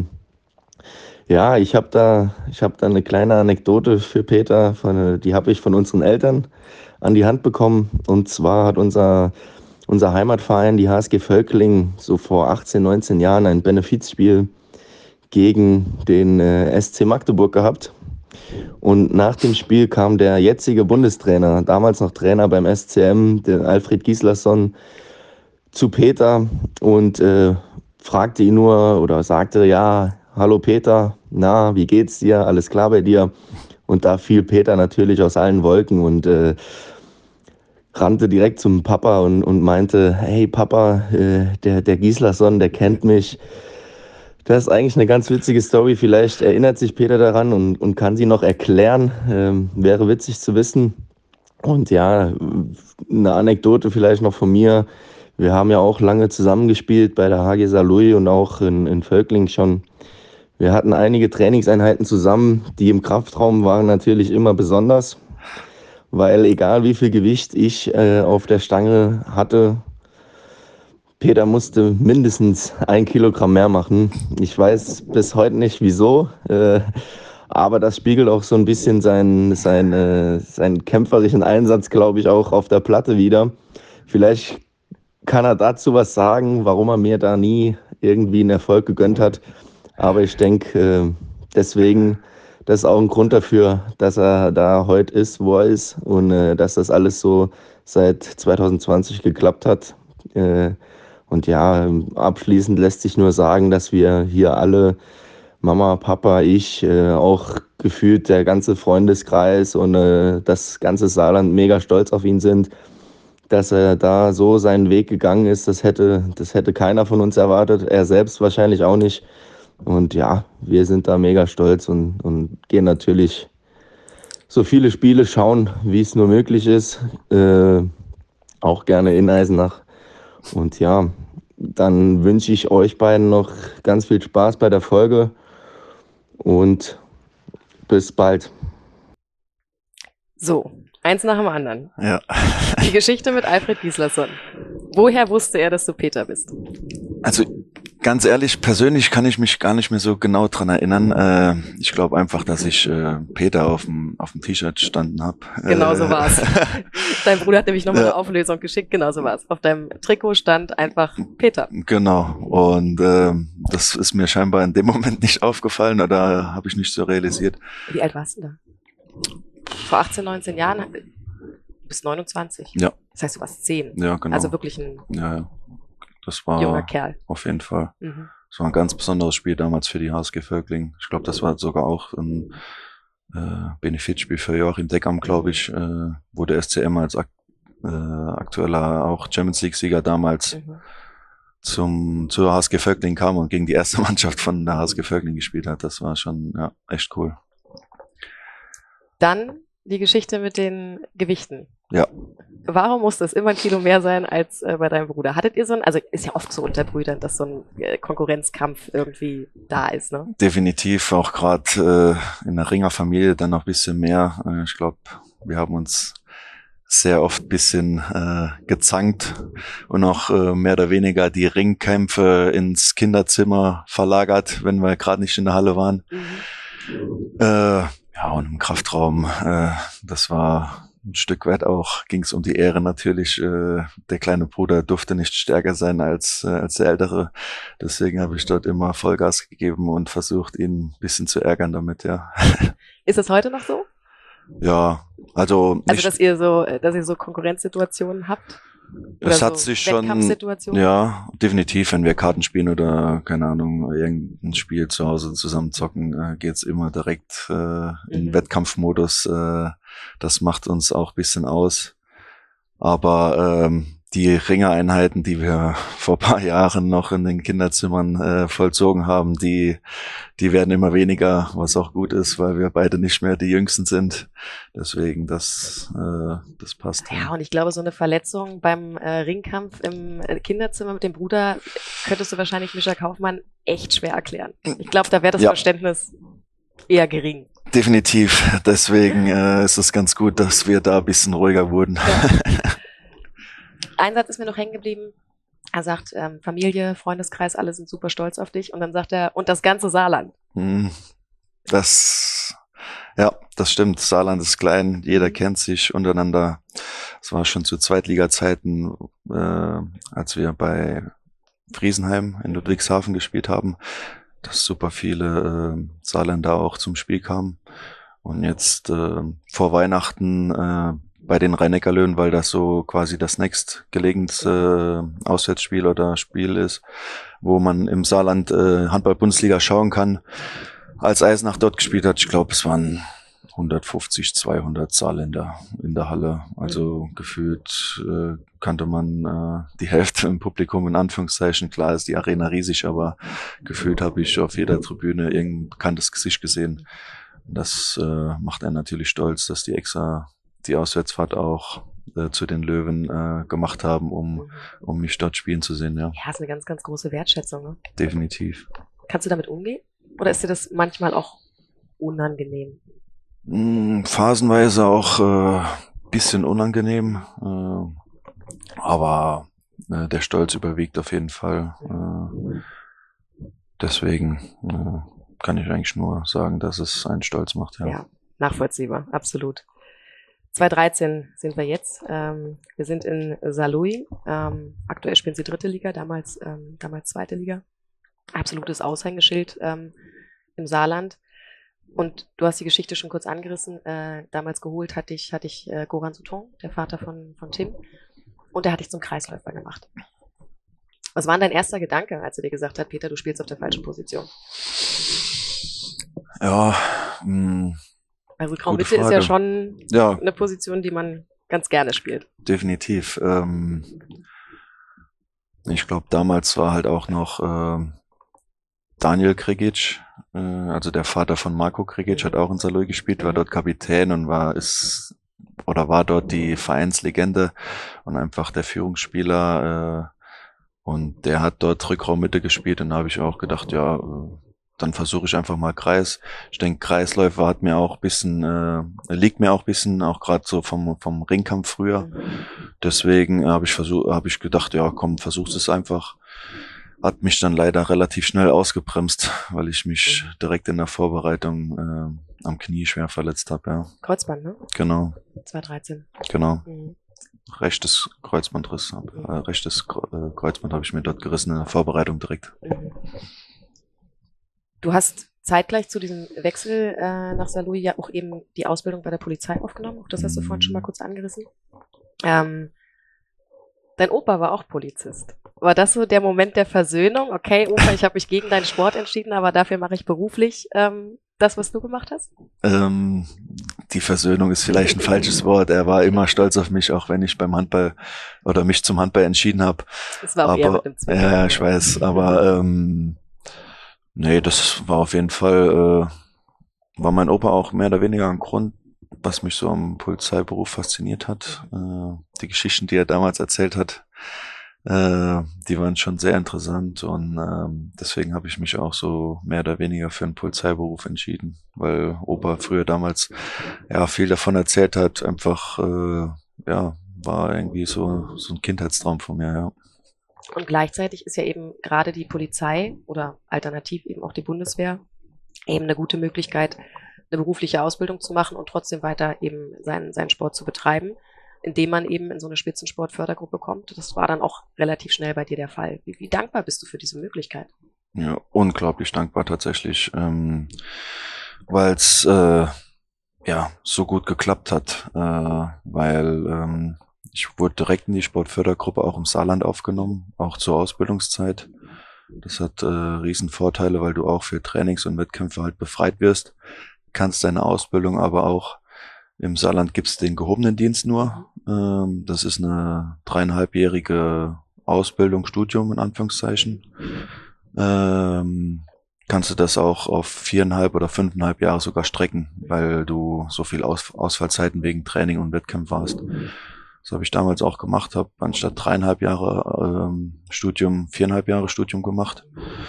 Ja, ich hab da eine kleine Anekdote für Peter, die habe ich von unseren Eltern an die Hand bekommen. Und zwar hat unser Heimatverein, die HSG Völkling, so vor 18, 19 Jahren ein Benefizspiel gegen den SC Magdeburg gehabt. Und nach dem Spiel kam der jetzige Bundestrainer, damals noch Trainer beim SCM, der Alfred Gislason, zu Peter und fragte ihn nur oder sagte, ja, hallo Peter, na, wie geht's dir? Alles klar bei dir? Und da fiel Peter natürlich aus allen Wolken und rannte direkt zum Papa und meinte, hey Papa, der Gislason, der kennt mich. Das ist eigentlich eine ganz witzige Story. Vielleicht erinnert sich Peter daran und kann sie noch erklären. Wäre witzig zu wissen. Und ja, eine Anekdote vielleicht noch von mir. Wir haben ja auch lange zusammengespielt bei der HG Saarlouis und auch in Völkling schon. Wir hatten einige Trainingseinheiten zusammen, die im Kraftraum waren natürlich immer besonders, weil egal wie viel Gewicht ich auf der Stange hatte, Peter musste mindestens 1 Kilogramm mehr machen. Ich weiß bis heute nicht wieso, aber das spiegelt auch so ein bisschen seinen kämpferischen Einsatz, glaube ich, auch auf der Platte wider. Vielleicht kann er dazu was sagen, warum er mir da nie irgendwie einen Erfolg gegönnt hat. Aber ich denke, deswegen, das ist auch ein Grund dafür, dass er da heute ist, wo er ist und dass das alles so seit 2020 geklappt hat. Und ja, abschließend lässt sich nur sagen, dass wir hier alle, Mama, Papa, ich, auch gefühlt der ganze Freundeskreis und das ganze Saarland mega stolz auf ihn sind, dass er da so seinen Weg gegangen ist. Das hätte keiner von uns erwartet, er selbst wahrscheinlich auch nicht. Und ja, wir sind da mega stolz und gehen natürlich so viele Spiele schauen, wie es nur möglich ist. Auch gerne in Eisenach. Und ja, dann wünsche ich euch beiden noch ganz viel Spaß bei der Folge und bis bald. So, eins nach dem anderen. Ja. Die Geschichte mit Alfred Gislason. Woher wusste er, dass du Peter bist? Also ganz ehrlich, persönlich kann ich mich gar nicht mehr so genau dran erinnern. Ich glaube einfach, dass ich Peter auf dem T-Shirt standen habe. Genau so war's. Dein Bruder hat nämlich nochmal eine Auflösung geschickt. Genau so war's. Auf deinem Trikot stand einfach Peter. Genau. Und das ist mir scheinbar in dem Moment nicht aufgefallen oder habe ich nicht so realisiert. Wie alt warst du da? Vor 18, 19 Jahren? Bis 29? Ja. Das heißt, du warst 10. Ja, genau. Also wirklich ein Ja, das junger war Kerl. auf jeden Fall. Mhm. Das war ein ganz besonderes Spiel damals für die HSG Völkling. Ich glaube, das war sogar auch ein Benefizspiel für Joachim Deckam, glaube ich, wo der SCM als aktueller auch Champions League-Sieger damals zur HSG Völkling kam und gegen die erste Mannschaft von der HSG Völkling gespielt hat. Das war schon echt cool. Dann die Geschichte mit den Gewichten. Ja. Warum musste es immer ein Kilo mehr sein als bei deinem Bruder? Hattet ihr also ist ja oft so unter Brüdern, dass so ein Konkurrenzkampf irgendwie da ist, ne? Definitiv, auch gerade in der Ringerfamilie dann noch ein bisschen mehr. Ich glaube, wir haben uns sehr oft ein bisschen gezankt und auch mehr oder weniger die Ringkämpfe ins Kinderzimmer verlagert, wenn wir gerade nicht in der Halle waren. Ja, und im Kraftraum, das war ein Stück weit auch, ging es um die Ehre natürlich. Der kleine Bruder durfte nicht stärker sein als der Ältere. Deswegen habe ich dort immer Vollgas gegeben und versucht, ihn ein bisschen zu ärgern damit, ja. Ist das heute noch so? Ja, also nicht, dass ihr so Konkurrenzsituationen habt? es Oder hat so sich schon, Wettkampfsituationen? ja, definitiv, wenn wir Karten spielen oder, keine Ahnung, irgendein Spiel zu Hause zusammen zocken, geht's immer direkt in Wettkampfmodus. Das macht uns auch ein bisschen aus. Aber die Ringereinheiten, die wir vor ein paar Jahren noch in den Kinderzimmern vollzogen haben, die werden immer weniger, was auch gut ist, weil wir beide nicht mehr die Jüngsten sind. Deswegen, das passt. Ja, und ich glaube, so eine Verletzung beim Ringkampf im Kinderzimmer mit dem Bruder könntest du wahrscheinlich Mischa Kaufmann echt schwer erklären. Ich glaube, da wäre das Verständnis eher gering. Definitiv. Deswegen ist es ganz gut, dass wir da ein bisschen ruhiger wurden. Ja. Ein Satz ist mir noch hängen geblieben. Er sagt, Familie, Freundeskreis, alle sind super stolz auf dich. Und dann sagt er, und das ganze Saarland. Das stimmt. Saarland ist klein. Jeder kennt sich untereinander. Es war schon zu Zweitliga-Zeiten, als wir bei Friesenheim in Ludwigshafen gespielt haben, dass super viele Saarländer auch zum Spiel kamen. Und jetzt vor Weihnachten bei den Rhein-Neckar-Löwen, weil das so quasi das nächstgelegenste Auswärtsspiel oder Spiel ist, wo man im Saarland Handball-Bundesliga schauen kann. Als Eisenach dort gespielt hat, ich glaube, es waren 150, 200 Saarländer in der Halle. Also gefühlt kannte man die Hälfte im Publikum, in Anführungszeichen. Klar ist die Arena riesig, aber gefühlt habe ich auf jeder Tribüne irgendein bekanntes Gesicht gesehen. Das macht einen natürlich stolz, dass die extra die Auswärtsfahrt auch zu den Löwen gemacht haben, um mich dort spielen zu sehen. Ja, ist eine ganz, ganz große Wertschätzung. Ne? Definitiv. Kannst du damit umgehen? Oder ist dir das manchmal auch unangenehm? Phasenweise auch bisschen unangenehm, aber der Stolz überwiegt auf jeden Fall. Deswegen kann ich eigentlich nur sagen, dass es einen stolz macht. Ja, nachvollziehbar, absolut. 2013 sind wir jetzt. Wir sind in Saarlouis. Aktuell spielen sie 3. Liga, damals 2. Liga. Absolutes Aushängeschild im Saarland. Und du hast die Geschichte schon kurz angerissen. Damals geholt hatte ich Goran Souton, der Vater von Tim. Und der hat dich zum Kreisläufer gemacht. Was war denn dein erster Gedanke, als er dir gesagt hat, Peter, du spielst auf der falschen Position? Ja, also Rückraummitte ist ja schon eine Position, die man ganz gerne spielt. Definitiv. Ich glaube, damals war halt auch noch Daniel Krigic, also der Vater von Marco Krigic, hat auch in Saarlouis gespielt, war dort Kapitän und war dort die Vereinslegende und einfach der Führungsspieler. Und der hat dort Rückraummitte gespielt und da habe ich auch gedacht, ja, dann versuche ich einfach mal Kreis. Ich denke, Kreisläufer liegt mir auch ein bisschen, auch gerade so vom Ringkampf früher. Deswegen habe ich gedacht, ja, komm, versuch's es einfach. Hat mich dann leider relativ schnell ausgebremst, weil ich mich direkt in der Vorbereitung am Knie schwer verletzt habe, ja. Kreuzband, ne? Genau. 2013. Genau. Rechtes Kreuzbandriss, rechtes Kreuzband habe ich mir dort gerissen in der Vorbereitung direkt. Du hast zeitgleich zu diesem Wechsel nach Saarlouis ja auch eben die Ausbildung bei der Polizei aufgenommen. Auch das hast du vorhin schon mal kurz angerissen. Dein Opa war auch Polizist. War das so der Moment der Versöhnung? Okay, Opa, ich habe mich gegen deinen Sport entschieden, aber dafür mache ich beruflich das, was du gemacht hast? Die Versöhnung ist vielleicht ein falsches Wort. Er war immer stolz auf mich, auch wenn ich beim Handball oder mich zum Handball entschieden habe. Das war auch eher mit dem Zweck. Ja, ich weiß, aber nee, das war auf jeden Fall, war mein Opa auch mehr oder weniger ein Grund, was mich so am Polizeiberuf fasziniert hat. Die Geschichten, die er damals erzählt hat, die waren schon sehr interessant und deswegen habe ich mich auch so mehr oder weniger für einen Polizeiberuf entschieden, weil Opa früher damals ja viel davon erzählt hat, einfach ja, war irgendwie so ein Kindheitstraum von mir, ja. Und gleichzeitig ist ja eben gerade die Polizei oder alternativ eben auch die Bundeswehr eben eine gute Möglichkeit, eine berufliche Ausbildung zu machen und trotzdem weiter eben seinen Sport zu betreiben, indem man eben in so eine Spitzensportfördergruppe kommt. Das war dann auch relativ schnell bei dir der Fall. Wie dankbar bist du für diese Möglichkeit? Ja, unglaublich dankbar tatsächlich, weil es ja so gut geklappt hat, weil ich wurde direkt in die Sportfördergruppe auch im Saarland aufgenommen, auch zur Ausbildungszeit. Das hat riesen Vorteile, weil du auch für Trainings und Wettkämpfe halt befreit wirst, kannst deine Ausbildung aber auch im Saarland gibt's den gehobenen Dienst nur. Das ist eine 3,5-jährige Ausbildung, Studium in Anführungszeichen. Kannst du das auch auf 4,5 oder 5,5 Jahre sogar strecken, weil du so viel Ausfallzeiten wegen Training und Wettkämpfen hast. Das habe ich damals auch gemacht, habe anstatt 3,5 Jahre Studium 4,5 Jahre Studium gemacht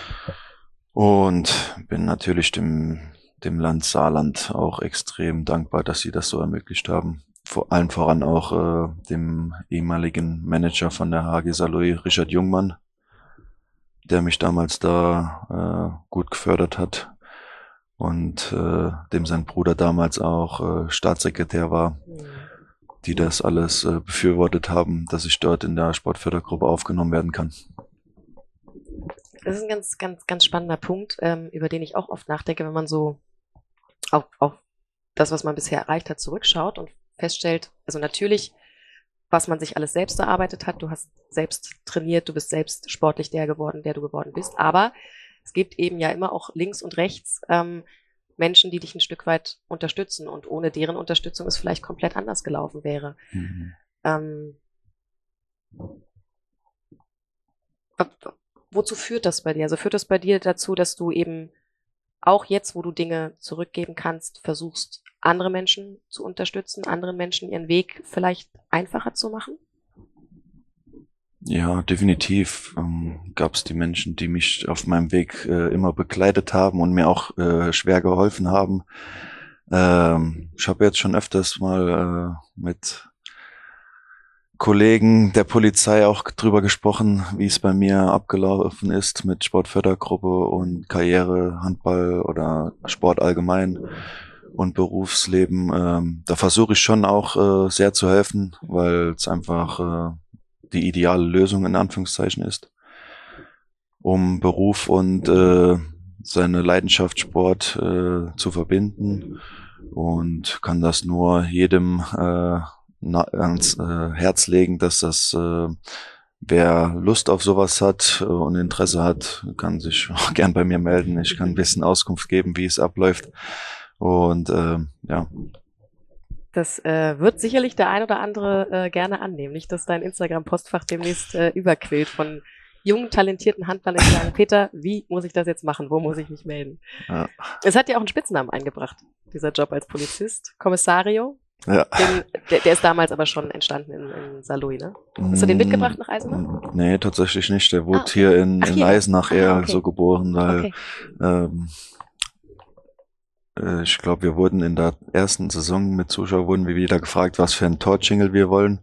und bin natürlich dem Land Saarland auch extrem dankbar, dass sie das so ermöglicht haben. Vor allem voran auch dem ehemaligen Manager von der HG Saarlouis, Richard Jungmann, der mich damals da gut gefördert hat und dem sein Bruder damals auch Staatssekretär war, die das alles befürwortet haben, dass ich dort in der Sportfördergruppe aufgenommen werden kann. Das ist ein ganz, ganz, ganz spannender Punkt, über den ich auch oft nachdenke, wenn man so auf das, was man bisher erreicht hat, zurückschaut und feststellt, also natürlich, was man sich alles selbst erarbeitet hat, du hast selbst trainiert, du bist selbst sportlich der geworden, der du geworden bist, aber es gibt eben ja immer auch links und rechts Menschen, die dich ein Stück weit unterstützen und ohne deren Unterstützung es vielleicht komplett anders gelaufen wäre. Wozu führt das bei dir? Also führt das bei dir dazu, dass du eben auch jetzt, wo du Dinge zurückgeben kannst, versuchst, andere Menschen zu unterstützen, anderen Menschen ihren Weg vielleicht einfacher zu machen? Ja, definitiv gab es die Menschen, die mich auf meinem Weg immer begleitet haben und mir auch schwer geholfen haben. Ich habe jetzt schon öfters mal mit Kollegen der Polizei auch drüber gesprochen, wie es bei mir abgelaufen ist mit Sportfördergruppe und Karriere, Handball oder Sport allgemein und Berufsleben. Da versuche ich schon auch sehr zu helfen, weil es einfach die ideale Lösung in Anführungszeichen ist, um Beruf und seine Leidenschaft Sport zu verbinden, und kann das nur jedem ans Herz legen, dass das wer Lust auf sowas hat und Interesse hat, kann sich auch gern bei mir melden. Ich kann ein bisschen Auskunft geben, wie es abläuft, und ja. Das wird sicherlich der ein oder andere gerne annehmen. Nicht, dass dein Instagram-Postfach demnächst überquillt von jungen, talentierten Handballern, die sagen, Peter, wie muss ich das jetzt machen? Wo muss ich mich melden? Ja. Es hat ja auch einen Spitznamen eingebracht, dieser Job als Polizist. Kommissario. Ja. Der ist damals aber schon entstanden in Saarlouis, ne? Hast du den mitgebracht nach Eisenach? Nee, tatsächlich nicht. Der wurde hier in Eisenach eher so geboren, weil ich glaube, wir wurden in der ersten Saison mit Zuschauern wurden wir wieder gefragt, was für ein Torjingle wir wollen.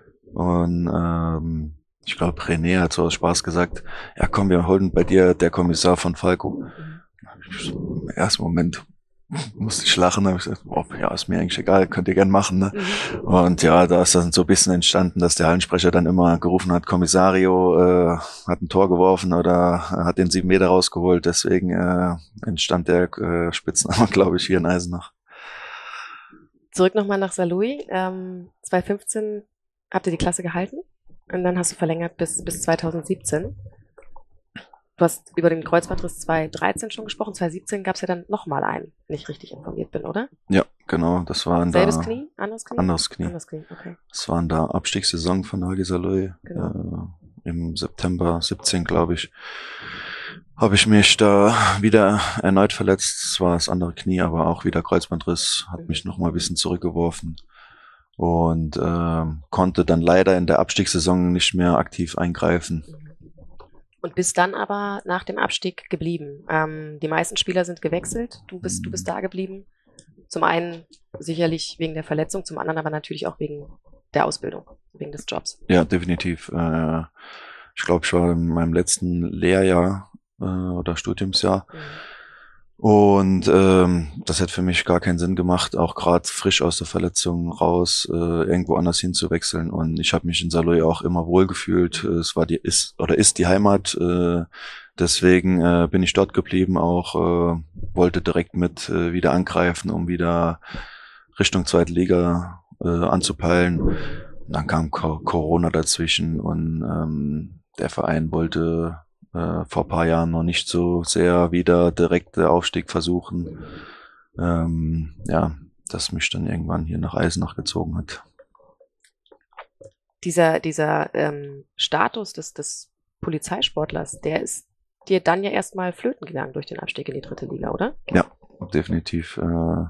Und ich glaube, René hat so aus Spaß gesagt, ja komm, wir holen bei dir der Kommissar von Falco. Im ersten Moment musste ich lachen, habe ich gesagt, oh, ja, ist mir eigentlich egal, könnt ihr gern machen, ne? Und ja, da ist dann so ein bisschen entstanden, dass der Hallensprecher dann immer gerufen hat, Kommissario hat ein Tor geworfen oder hat den 7 Meter rausgeholt, deswegen entstand der Spitzname, glaube ich, hier in Eisenach. Zurück nochmal nach Saarlouis. 2015 habt ihr die Klasse gehalten? und dann hast du verlängert bis 2017. Du hast über den Kreuzbandriss 2013 schon gesprochen, 2017 gab es ja dann nochmal einen, wenn ich richtig informiert bin, oder? Ja, genau, das war Selbes Knie? Anderes Knie? Anderes Knie. Anderes Knie, okay. Das war in der Abstiegssaison von Hagi Saloy. Genau. Im September 17, glaube ich, habe ich mich da wieder erneut verletzt. Es war das andere Knie, aber auch wieder Kreuzbandriss, hat mich nochmal ein bisschen zurückgeworfen und konnte dann leider in der Abstiegssaison nicht mehr aktiv eingreifen. Und bist dann aber nach dem Abstieg geblieben. Die meisten Spieler sind gewechselt, du bist da geblieben. Zum einen sicherlich wegen der Verletzung, zum anderen aber natürlich auch wegen der Ausbildung, wegen des Jobs. Ja, definitiv. Ich glaube, ich war in meinem letzten Lehrjahr oder Studiumsjahr. Und das hätte für mich gar keinen Sinn gemacht, auch gerade frisch aus der Verletzung raus irgendwo anders hinzuwechseln. Und ich habe mich in Saloy auch immer wohlgefühlt. Es war ist die Heimat. Deswegen bin ich dort geblieben. Auch wollte direkt mit wieder angreifen, um wieder Richtung zweite Liga anzupeilen. Und dann kam Corona dazwischen und der Verein wollte vor ein paar Jahren noch nicht so sehr wieder direkt der Aufstieg versuchen. Ja, das mich dann irgendwann hier nach Eisenach gezogen hat. Dieser Status des Polizeisportlers, der ist dir dann ja erstmal flöten gegangen durch den Abstieg in die dritte Liga, oder? Ja, definitiv.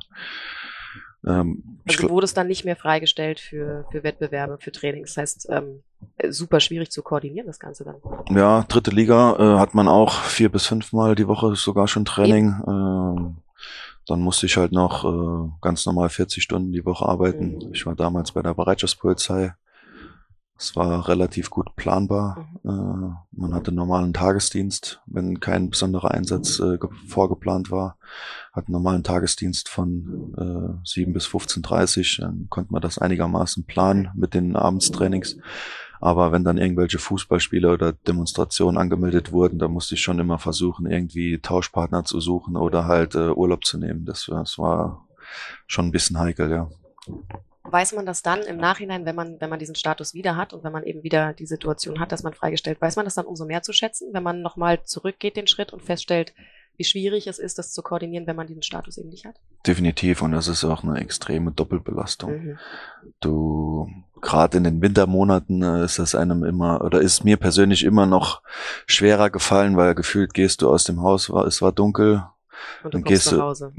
Also du wurdest dann nicht mehr freigestellt für Wettbewerbe, für Trainings. Das heißt, super schwierig zu koordinieren, das Ganze dann. Ja, dritte Liga hat man auch 4 bis 5 Mal die Woche sogar schon Training. Dann musste ich halt noch ganz normal 40 Stunden die Woche arbeiten. Ich war damals bei der Bereitschaftspolizei. Es war relativ gut planbar. Man hatte einen normalen Tagesdienst, wenn kein besonderer Einsatz vorgeplant war. Hat einen normalen Tagesdienst von 7 bis 15:30 Uhr. Dann konnte man das einigermaßen planen mit den Abendstrainings. Aber wenn dann irgendwelche Fußballspiele oder Demonstrationen angemeldet wurden, da musste ich schon immer versuchen, irgendwie Tauschpartner zu suchen oder halt Urlaub zu nehmen. Das war schon ein bisschen heikel, ja. Weiß man das dann im Nachhinein, wenn man diesen Status wieder hat und wenn man eben wieder die Situation hat, dass man freigestellt, weiß man das dann umso mehr zu schätzen, wenn man nochmal zurückgeht den Schritt und feststellt, wie schwierig es ist, das zu koordinieren, wenn man diesen Status eben nicht hat? Definitiv, und das ist auch eine extreme Doppelbelastung. Gerade in den Wintermonaten ist das einem immer, oder ist mir persönlich immer noch schwerer gefallen, weil gefühlt gehst du aus dem Haus, es war dunkel. Und du kommst nach Hause.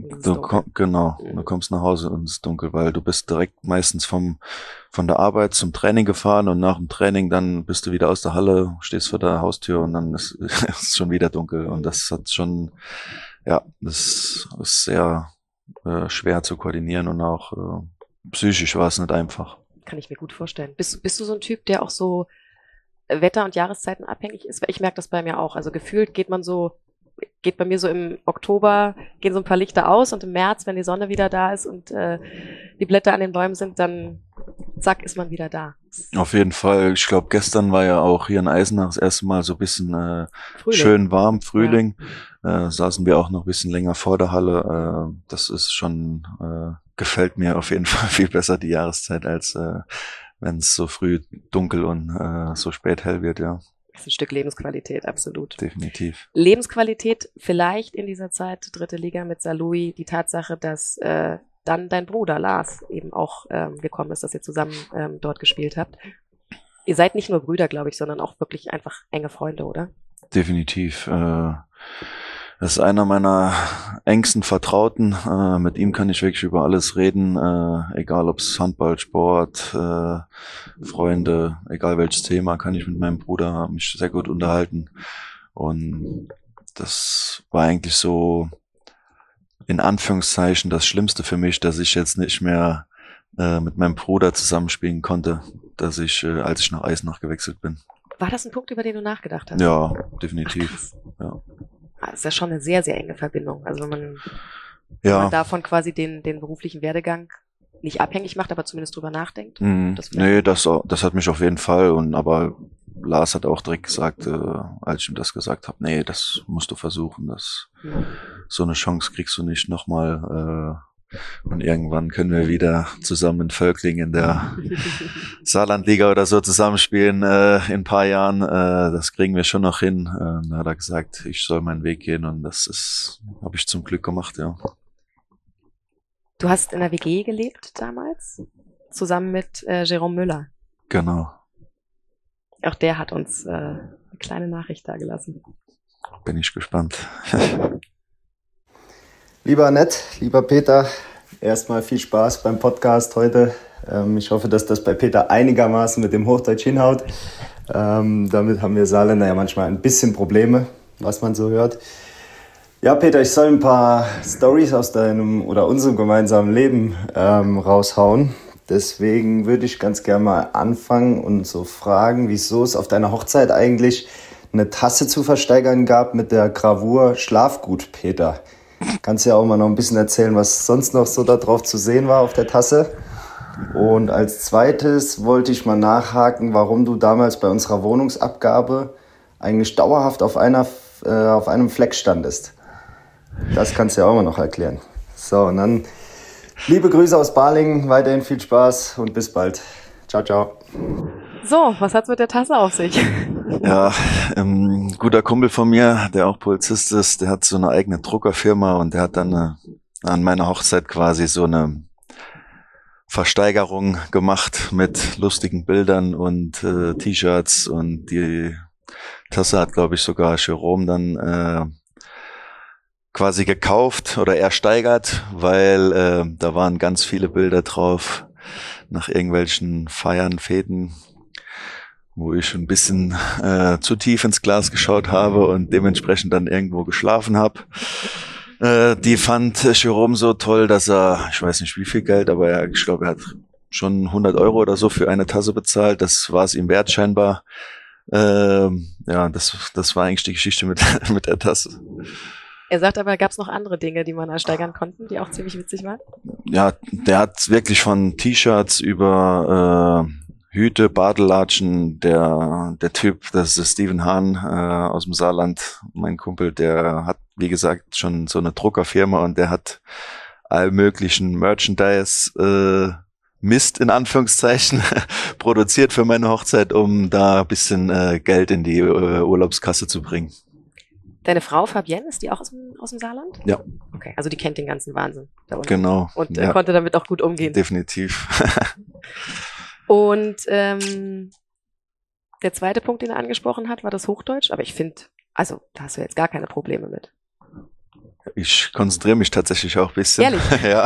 Du kommst nach Hause und es ist dunkel, weil du bist direkt meistens von der Arbeit zum Training gefahren und nach dem Training dann bist du wieder aus der Halle, stehst vor der Haustür und dann ist es schon wieder dunkel. Und das hat schon, ja, das ist sehr schwer zu koordinieren und auch psychisch war es nicht einfach. Kann ich mir gut vorstellen. Bist du so ein Typ, der auch so Wetter- und Jahreszeiten abhängig ist? Ich merke das bei mir auch. Also gefühlt geht bei mir so im Oktober, gehen so ein paar Lichter aus und im März, wenn die Sonne wieder da ist und die Blätter an den Bäumen sind, dann zack, ist man wieder da. Auf jeden Fall. Ich glaube, gestern war ja auch hier in Eisenach das erste Mal so ein bisschen schön warm, Frühling. Ja. Saßen wir auch noch ein bisschen länger vor der Halle. Das ist schon, gefällt mir auf jeden Fall viel besser die Jahreszeit, als wenn es so früh dunkel und so spät hell wird, ja. Das ist ein Stück Lebensqualität, absolut. Definitiv. Lebensqualität vielleicht in dieser Zeit, dritte Liga mit Saloy, die Tatsache, dass dann dein Bruder Lars eben auch gekommen ist, dass ihr zusammen dort gespielt habt. Ihr seid nicht nur Brüder, glaube ich, sondern auch wirklich einfach enge Freunde, oder? Definitiv. Das ist einer meiner engsten Vertrauten. Mit ihm kann ich wirklich über alles reden, egal ob es Handball, Sport, Freunde, egal welches Thema, kann ich mit meinem Bruder mich sehr gut unterhalten. Und das war eigentlich so in Anführungszeichen das Schlimmste für mich, dass ich jetzt nicht mehr mit meinem Bruder zusammenspielen konnte, als ich nach Eisenach gewechselt bin. War das ein Punkt, über den du nachgedacht hast? Ja, definitiv. Ach, ja. Das ist ja schon eine sehr, sehr enge Verbindung. Also wenn man davon quasi den beruflichen Werdegang nicht abhängig macht, aber zumindest drüber nachdenkt. Nee, das hat mich auf jeden Fall. Aber Lars hat auch direkt gesagt, als ich ihm das gesagt habe, nee, das musst du versuchen. So eine Chance kriegst du nicht nochmal Und irgendwann können wir wieder zusammen in Völkling in der Saarlandliga oder so zusammenspielen in ein paar Jahren. Das kriegen wir schon noch hin. Da hat er gesagt, ich soll meinen Weg gehen und habe ich zum Glück gemacht, ja. Du hast in der WG gelebt damals, zusammen mit Jérôme Müller. Genau. Auch der hat uns eine kleine Nachricht da gelassen. Bin ich gespannt. Lieber Annette, lieber Peter, erstmal viel Spaß beim Podcast heute. Ich hoffe, dass das bei Peter einigermaßen mit dem Hochdeutsch hinhaut. Damit haben wir Saarländer ja manchmal ein bisschen Probleme, was man so hört. Ja, Peter, ich soll ein paar Storys aus deinem oder unserem gemeinsamen Leben raushauen. Deswegen würde ich ganz gerne mal anfangen und so fragen, wieso es auf deiner Hochzeit eigentlich eine Tasse zu versteigern gab mit der Gravur Schlafgut, Peter. Kannst ja auch mal noch ein bisschen erzählen, was sonst noch so da drauf zu sehen war auf der Tasse. Und als zweites wollte ich mal nachhaken, warum du damals bei unserer Wohnungsabgabe eigentlich dauerhaft auf einem Fleck standest. Das kannst du ja auch mal noch erklären. So, und dann liebe Grüße aus Balingen, weiterhin viel Spaß und bis bald. Ciao, ciao. So, was hat's mit der Tasse auf sich? Ja, guter Kumpel von mir, der auch Polizist ist, der hat so eine eigene Druckerfirma und der hat dann an meiner Hochzeit quasi so eine Versteigerung gemacht mit lustigen Bildern und T-Shirts, und die Tasse hat, glaube ich, sogar Jérôme dann quasi gekauft oder ersteigert, weil da waren ganz viele Bilder drauf nach irgendwelchen Feiern, Feten, wo ich ein bisschen zu tief ins Glas geschaut habe und dementsprechend dann irgendwo geschlafen habe. Die fand Jérôme so toll, dass er, ich weiß nicht wie viel Geld, aber ich glaube, er hat schon 100 Euro oder so für eine Tasse bezahlt. Das war es ihm wert scheinbar. Ja, das war eigentlich die Geschichte mit der Tasse. Er sagt aber, gab es noch andere Dinge, die man ersteigern konnten, die auch ziemlich witzig waren? Ja, der hat wirklich von T-Shirts über Hüte, Badelatschen, der Typ, das ist Steven Hahn aus dem Saarland, mein Kumpel, der hat, wie gesagt, schon so eine Druckerfirma und der hat all möglichen Merchandise Mist in Anführungszeichen produziert für meine Hochzeit, um da ein bisschen Geld in die Urlaubskasse zu bringen. Deine Frau Fabienne, ist die auch aus dem Saarland? Ja. Okay, also die kennt den ganzen Wahnsinn da unten. Genau. Und konnte damit auch gut umgehen. Definitiv. Und der zweite Punkt, den er angesprochen hat, war das Hochdeutsch. Aber ich finde, also da hast du jetzt gar keine Probleme mit. Ich konzentriere mich tatsächlich auch ein bisschen. Ehrlich? Ja,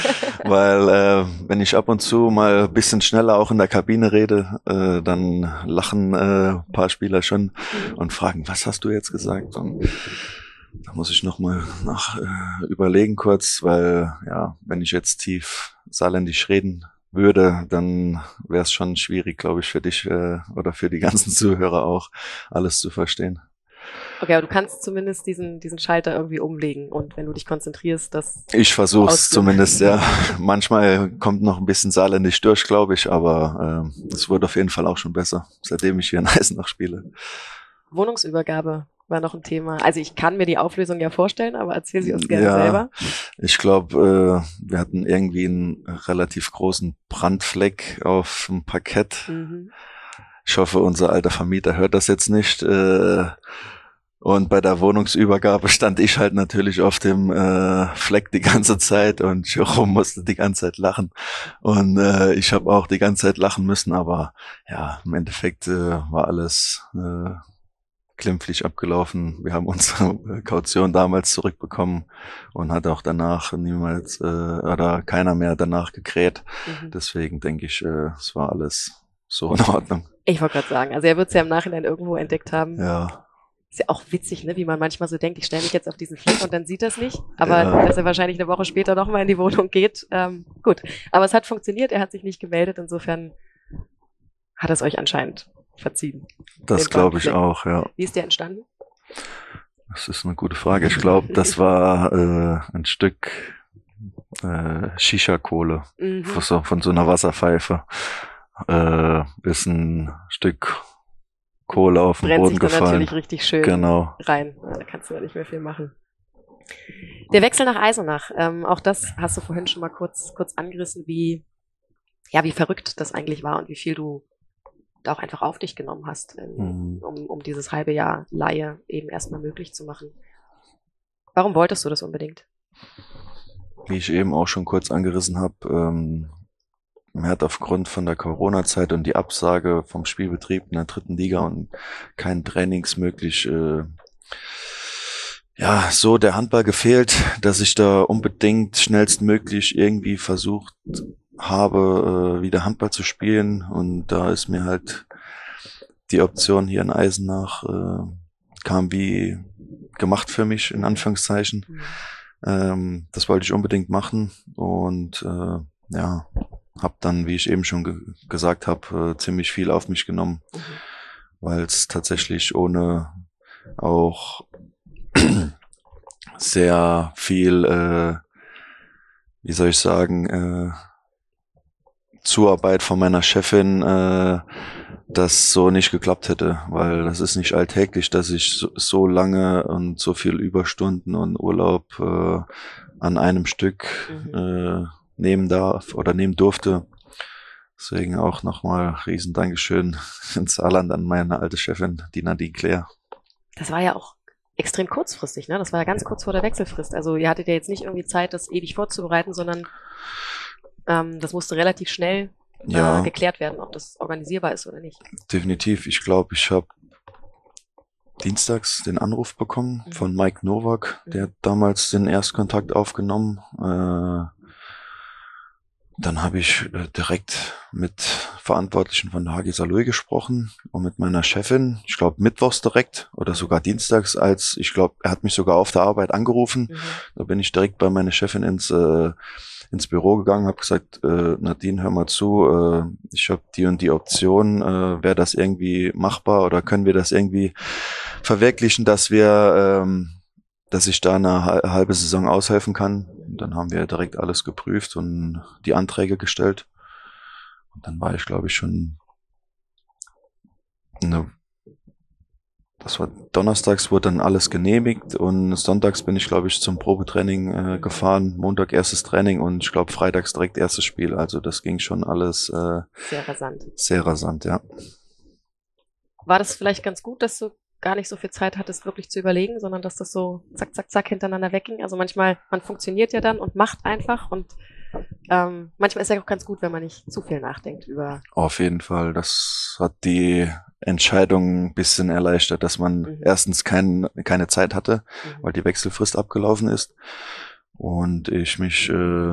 weil wenn ich ab und zu mal ein bisschen schneller auch in der Kabine rede, dann lachen ein paar Spieler schon und fragen, was hast du jetzt gesagt? Und da muss ich nochmal überlegen kurz, weil ja, wenn ich jetzt tief saarländisch reden würde, dann wäre es schon schwierig, glaube ich, für dich oder für die ganzen Zuhörer auch, alles zu verstehen. Okay, aber du kannst zumindest diesen Schalter irgendwie umlegen und wenn du dich konzentrierst, das... Ich versuch's zumindest, ja. Manchmal kommt noch ein bisschen saarländisch durch, glaube ich, aber es wurde auf jeden Fall auch schon besser, seitdem ich hier in Eisenach spiele. Wohnungsübergabe war noch ein Thema. Also ich kann mir die Auflösung ja vorstellen, aber erzähl sie uns gerne selber. Ich glaube, wir hatten irgendwie einen relativ großen Brandfleck auf dem Parkett. Mhm. Ich hoffe, unser alter Vermieter hört das jetzt nicht. Und bei der Wohnungsübergabe stand ich halt natürlich auf dem Fleck die ganze Zeit und Jérôme musste die ganze Zeit lachen. Und ich habe auch die ganze Zeit lachen müssen, aber ja, im Endeffekt war alles glimpflich abgelaufen. Wir haben unsere Kaution damals zurückbekommen und hat auch danach niemals oder keiner mehr danach gekräht. Mhm. Deswegen denke ich, es war alles so in Ordnung. Ich wollte gerade sagen, also er wird es ja im Nachhinein irgendwo entdeckt haben. Ja. Ist ja auch witzig, ne, wie man manchmal so denkt, ich stelle mich jetzt auf diesen Fleck und dann sieht das nicht. Aber dass er wahrscheinlich eine Woche später nochmal in die Wohnung geht, gut. Aber es hat funktioniert, er hat sich nicht gemeldet, insofern hat es euch anscheinend verziehen. Das glaube ich auch, ja. Wie ist der entstanden? Das ist eine gute Frage. Ich glaube, das war ein Stück Shisha-Kohle von so einer Wasserpfeife. Ist ein Stück Kohle auf den Boden gefallen. Brennt sich dann natürlich richtig schön genau rein. Da kannst du ja nicht mehr viel machen. Der Wechsel nach Eisenach, auch das hast du vorhin schon mal kurz angerissen, wie verrückt das eigentlich war und wie viel du da auch einfach auf dich genommen hast, um dieses halbe Jahr Leihe eben erstmal möglich zu machen. Warum wolltest du das unbedingt? Wie ich eben auch schon kurz angerissen habe, man hat aufgrund von der Corona-Zeit und die Absage vom Spielbetrieb in der 3. Liga und kein Trainings möglich, so der Handball gefehlt, dass ich da unbedingt schnellstmöglich irgendwie versucht habe, wieder Handball zu spielen. Und da ist mir halt die Option hier in Eisenach, kam wie gemacht für mich, in Anführungszeichen. Das wollte ich unbedingt machen und habe dann, wie ich eben schon gesagt habe, ziemlich viel auf mich genommen, weil es tatsächlich ohne auch sehr viel, Zuarbeit von meiner Chefin, das so nicht geklappt hätte, weil das ist nicht alltäglich, dass ich so lange und so viel Überstunden und Urlaub an einem Stück nehmen darf oder nehmen durfte. Deswegen auch nochmal riesen Dankeschön ins Saarland an meine alte Chefin, die Nadine Claire. Das war ja auch extrem kurzfristig, ne? Das war ja ganz kurz vor der Wechselfrist. Also ihr hattet ja jetzt nicht irgendwie Zeit, das ewig vorzubereiten, sondern das musste relativ schnell geklärt werden, ob das organisierbar ist oder nicht. Definitiv. Ich glaube, ich habe dienstags den Anruf bekommen von Mike Nowak, der hat damals den Erstkontakt aufgenommen. Dann habe ich direkt mit Verantwortlichen von der HG Saarlouis gesprochen und mit meiner Chefin, ich glaube mittwochs direkt oder sogar dienstags, er hat mich sogar auf der Arbeit angerufen. Da bin ich direkt bei meiner Chefin ins Büro gegangen, habe gesagt, Nadine, hör mal zu, ich habe die und die Option, wäre das irgendwie machbar oder können wir das irgendwie verwirklichen, dass ich da eine halbe Saison aushelfen kann. Und dann haben wir direkt alles geprüft und die Anträge gestellt. Und dann war ich, glaube ich, schon das war donnerstags, wurde dann alles genehmigt und sonntags bin ich, glaube ich, zum Probetraining gefahren. Montag erstes Training und ich glaube freitags direkt erstes Spiel. Also das ging schon alles sehr rasant. Sehr rasant, ja. War das vielleicht ganz gut, dass du gar nicht so viel Zeit hattest, wirklich zu überlegen, sondern dass das so zack, zack, zack hintereinander wegging? Also manchmal, man funktioniert ja dann und macht einfach und manchmal ist ja auch ganz gut, wenn man nicht zu viel nachdenkt über... Auf jeden Fall, das hat die Entscheidung ein bisschen erleichtert, dass man erstens keine Zeit hatte, weil die Wechselfrist abgelaufen ist und ich mich,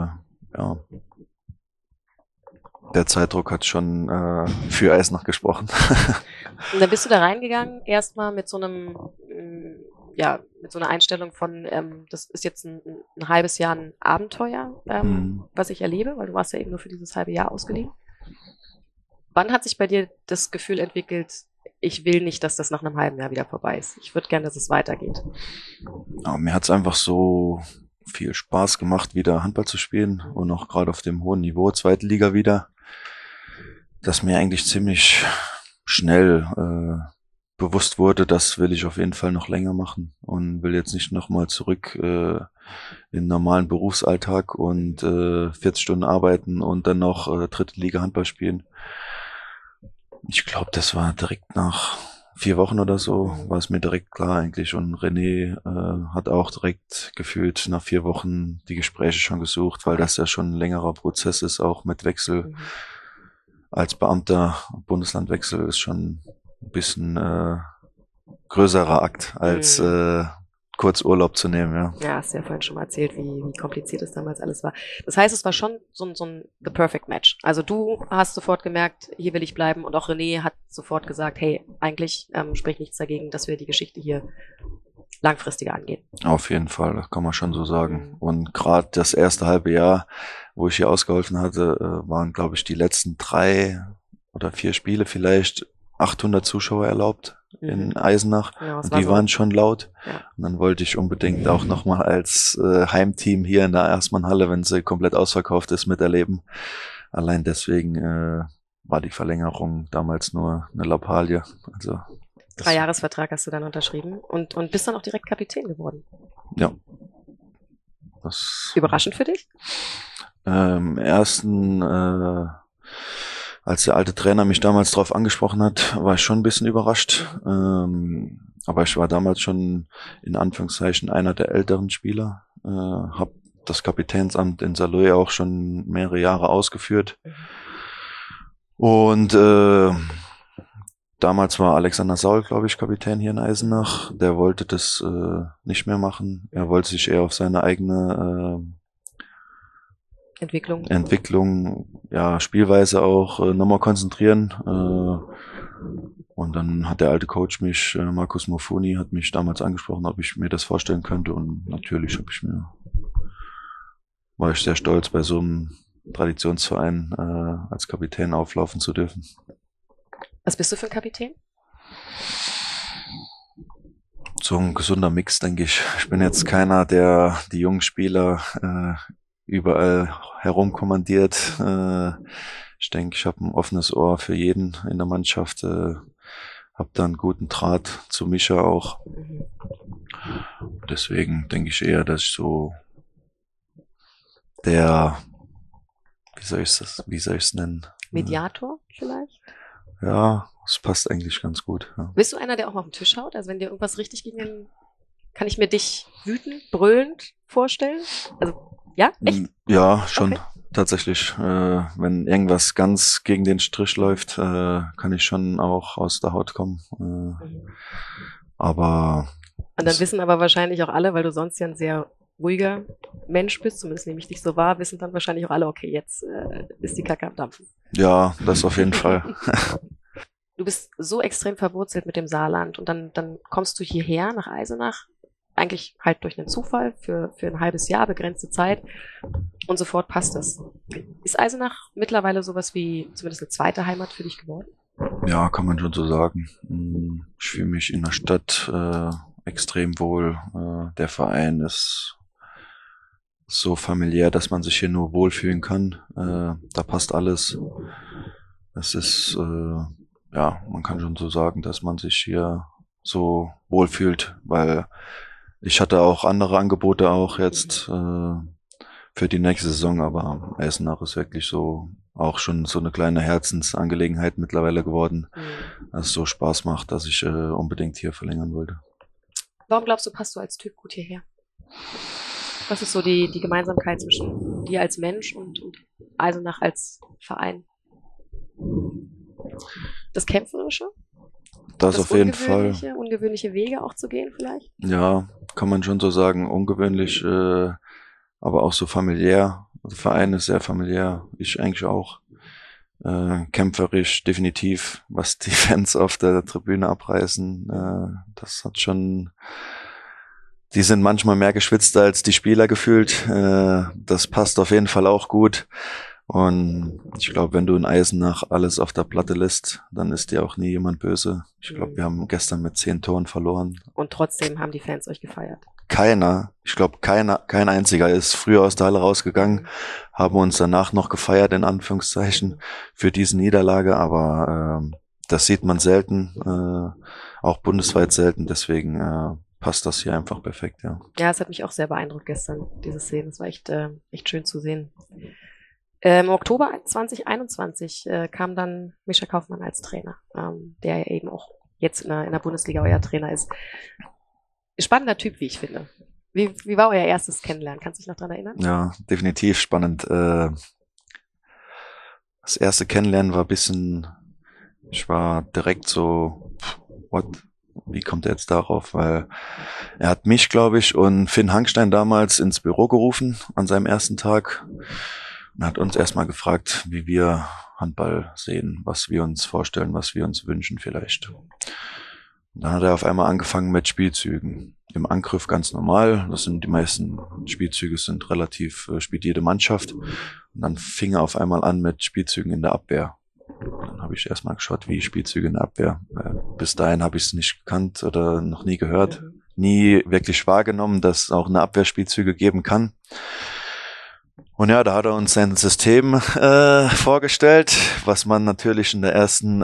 der Zeitdruck hat schon für Eisenach gesprochen. Und dann bist du da reingegangen, erstmal mit so einem, mit so einer Einstellung von, das ist jetzt ein halbes Jahr ein Abenteuer, was ich erlebe, weil du warst ja eben nur für dieses halbe Jahr ausgeliehen. Wann hat sich bei dir das Gefühl entwickelt, ich will nicht, dass das nach einem halben Jahr wieder vorbei ist? Ich würde gerne, dass es weitergeht. Ja, mir hat es einfach so viel Spaß gemacht, wieder Handball zu spielen und auch gerade auf dem hohen Niveau, 2. Liga wieder, dass mir eigentlich ziemlich schnell bewusst wurde, das will ich auf jeden Fall noch länger machen und will jetzt nicht nochmal zurück in den normalen Berufsalltag und 40 Stunden arbeiten und dann noch 3. Liga Handball spielen. Ich glaube, das war direkt nach 4 Wochen oder so, war es mir direkt klar eigentlich und René hat auch direkt gefühlt nach 4 Wochen die Gespräche schon gesucht, weil das ja schon ein längerer Prozess ist, auch mit Wechsel. Als Beamter, Bundeslandwechsel ist schon ein bisschen größerer Akt, als kurz Urlaub zu nehmen, ja. Ja, hast du ja vorhin schon mal erzählt, wie kompliziert es damals alles war. Das heißt, es war schon so ein The Perfect Match. Also du hast sofort gemerkt, hier will ich bleiben und auch René hat sofort gesagt, hey, eigentlich spricht nichts dagegen, dass wir die Geschichte hier langfristiger angehen. Auf jeden Fall, das kann man schon so sagen. Und gerade das erste halbe Jahr, wo ich hier ausgeholfen hatte, waren, glaube ich, die letzten 3 oder 4 Spiele vielleicht 800 Zuschauer erlaubt in Eisenach. Ja, und die waren schon laut. Ja. Und dann wollte ich unbedingt auch nochmal als Heimteam hier in der Erstmann-Halle, wenn sie komplett ausverkauft ist, miterleben. Allein deswegen war die Verlängerung damals nur eine Lappalie. Also 3-Jahres-Vertrag hast du dann unterschrieben und bist dann auch direkt Kapitän geworden. Ja. Überraschend für dich? Im ersten, als der alte Trainer mich damals drauf angesprochen hat, war ich schon ein bisschen überrascht. Aber ich war damals schon in Anführungszeichen einer der älteren Spieler, habe das Kapitänsamt in Saarlouis auch schon mehrere Jahre ausgeführt. Und damals war Alexander Saul, glaube ich, Kapitän hier in Eisenach. Der wollte das nicht mehr machen. Er wollte sich eher auf seine eigene Entwicklung, ja, Spielweise auch nochmal konzentrieren. Und dann hat der alte Coach mich, Markus Mofuni, hat mich damals angesprochen, ob ich mir das vorstellen könnte. Und natürlich war ich sehr stolz, bei so einem Traditionsverein als Kapitän auflaufen zu dürfen. Was bist du für ein Kapitän? So ein gesunder Mix, denke ich. Ich bin jetzt keiner, der die jungen Spieler überall herumkommandiert. Ich denke, ich habe ein offenes Ohr für jeden in der Mannschaft. Habe da einen guten Draht zu Mischa auch. Deswegen denke ich eher, dass ich so der, wie soll ich es nennen? Mediator vielleicht? Ja, das passt eigentlich ganz gut. Ja. Bist du einer, der auch mal auf den Tisch haut? Also wenn dir irgendwas richtig ging, kann ich mir dich wütend, brüllend vorstellen? Also, ja? Echt? Ja, schon. Okay. Tatsächlich. Wenn irgendwas ganz gegen den Strich läuft, kann ich schon auch aus der Haut kommen. Aber... Und dann wissen aber wahrscheinlich auch alle, weil du sonst ja ein sehr ruhiger Mensch bist, zumindest nehme ich dich so wahr, wissen dann wahrscheinlich auch alle, okay, jetzt ist die Kacke am Dampfen. Ja, das auf jeden Fall. Du bist so extrem verwurzelt mit dem Saarland und dann kommst du hierher nach Eisenach, eigentlich halt durch einen Zufall für ein halbes Jahr, begrenzte Zeit und sofort passt es. Ist Eisenach mittlerweile sowas wie zumindest eine zweite Heimat für dich geworden? Ja, kann man schon so sagen. Ich fühle mich in der Stadt extrem wohl. Der Verein ist so familiär, dass man sich hier nur wohlfühlen kann. Da passt alles. Es ist, ja, man kann schon so sagen, dass man sich hier so wohlfühlt, weil ich hatte auch andere Angebote auch jetzt für die nächste Saison, aber Eisenach ist wirklich so auch schon so eine kleine Herzensangelegenheit mittlerweile geworden, dass es so Spaß macht, dass ich unbedingt hier verlängern wollte. Warum glaubst du, passt du als Typ gut hierher? Was ist so die Gemeinsamkeit zwischen dir als Mensch und Eisenach als Verein? Das Kämpferische? Das auf jeden Fall. Ungewöhnliche Wege auch zu gehen vielleicht? Ja, kann man schon so sagen. Ungewöhnlich, aber auch so familiär. Der Verein ist sehr familiär. Ich eigentlich auch. Kämpferisch definitiv, was die Fans auf der Tribüne abreißen. Das hat schon... Die sind manchmal mehr geschwitzt als die Spieler gefühlt. Das passt auf jeden Fall auch gut. Und ich glaube, wenn du in Eisenach alles auf der Platte lässt, dann ist dir auch nie jemand böse. Ich glaube, wir haben gestern mit 10 Toren verloren. Und trotzdem haben die Fans euch gefeiert? Keiner. Ich glaube, kein einziger ist früher aus der Halle rausgegangen, haben uns danach noch gefeiert, in Anführungszeichen, für diese Niederlage. Aber das sieht man selten, auch bundesweit selten. Deswegen passt das hier einfach perfekt, ja. Ja, es hat mich auch sehr beeindruckt gestern, diese Szene. Es war echt schön zu sehen. Im Oktober 2021 kam dann Mischa Kaufmann als Trainer, der ja eben auch jetzt in der Bundesliga euer Trainer ist. Spannender Typ, wie ich finde. Wie war euer erstes Kennenlernen? Kannst du dich noch daran erinnern? Ja, definitiv spannend. Das erste Kennenlernen war ein bisschen, ich war direkt so, wie kommt er jetzt darauf? Weil er hat mich, glaube ich, und Finn Hangstein damals ins Büro gerufen an seinem ersten Tag und hat uns erstmal gefragt, wie wir Handball sehen, was wir uns vorstellen, was wir uns wünschen vielleicht. Und dann hat er auf einmal angefangen mit Spielzügen. Im Angriff ganz normal. Das sind die meisten Spielzüge, sind relativ, spielt jede Mannschaft. Und dann fing er auf einmal an mit Spielzügen in der Abwehr. Dann habe ich erstmal geschaut, wie Spielzüge in der Abwehr. Bis dahin habe ich es nicht gekannt oder noch nie gehört. Nie wirklich wahrgenommen, dass es auch eine Abwehrspielzüge geben kann. Und ja, da hat er uns sein System vorgestellt, was man natürlich in der ersten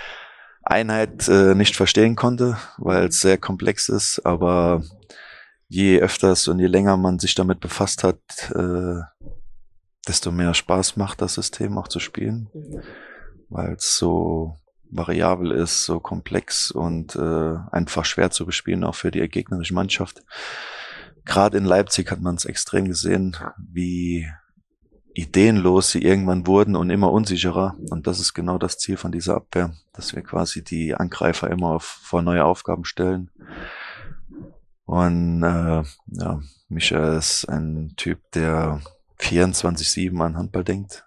Einheit nicht verstehen konnte, weil es sehr komplex ist. Aber je öfters und je länger man sich damit befasst hat, desto mehr Spaß macht das System auch zu spielen, weil es so variabel ist, so komplex und einfach schwer zu bespielen, auch für die gegnerische Mannschaft. Gerade in Leipzig hat man es extrem gesehen, wie ideenlos sie irgendwann wurden und immer unsicherer. Und das ist genau das Ziel von dieser Abwehr, dass wir quasi die Angreifer immer vor neue Aufgaben stellen. Und Micha ist ein Typ, der 24/7 an Handball denkt.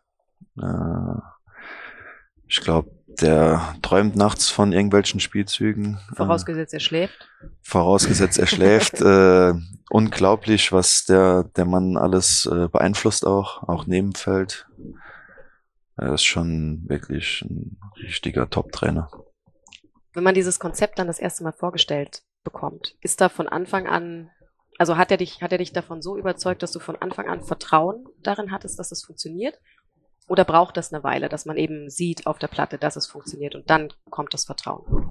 Ich glaube, der träumt nachts von irgendwelchen Spielzügen. Vorausgesetzt, er schläft. Vorausgesetzt, er schläft. Unglaublich, was der Mann alles beeinflusst auch neben dem Feld. Er ist schon wirklich ein richtiger Top-Trainer. Wenn man dieses Konzept dann das erste Mal vorgestellt bekommt, ist da von Anfang an, also hat er dich davon so überzeugt, dass du von Anfang an Vertrauen darin hattest, dass es funktioniert? Oder braucht das eine Weile, dass man eben sieht auf der Platte, dass es funktioniert und dann kommt das Vertrauen?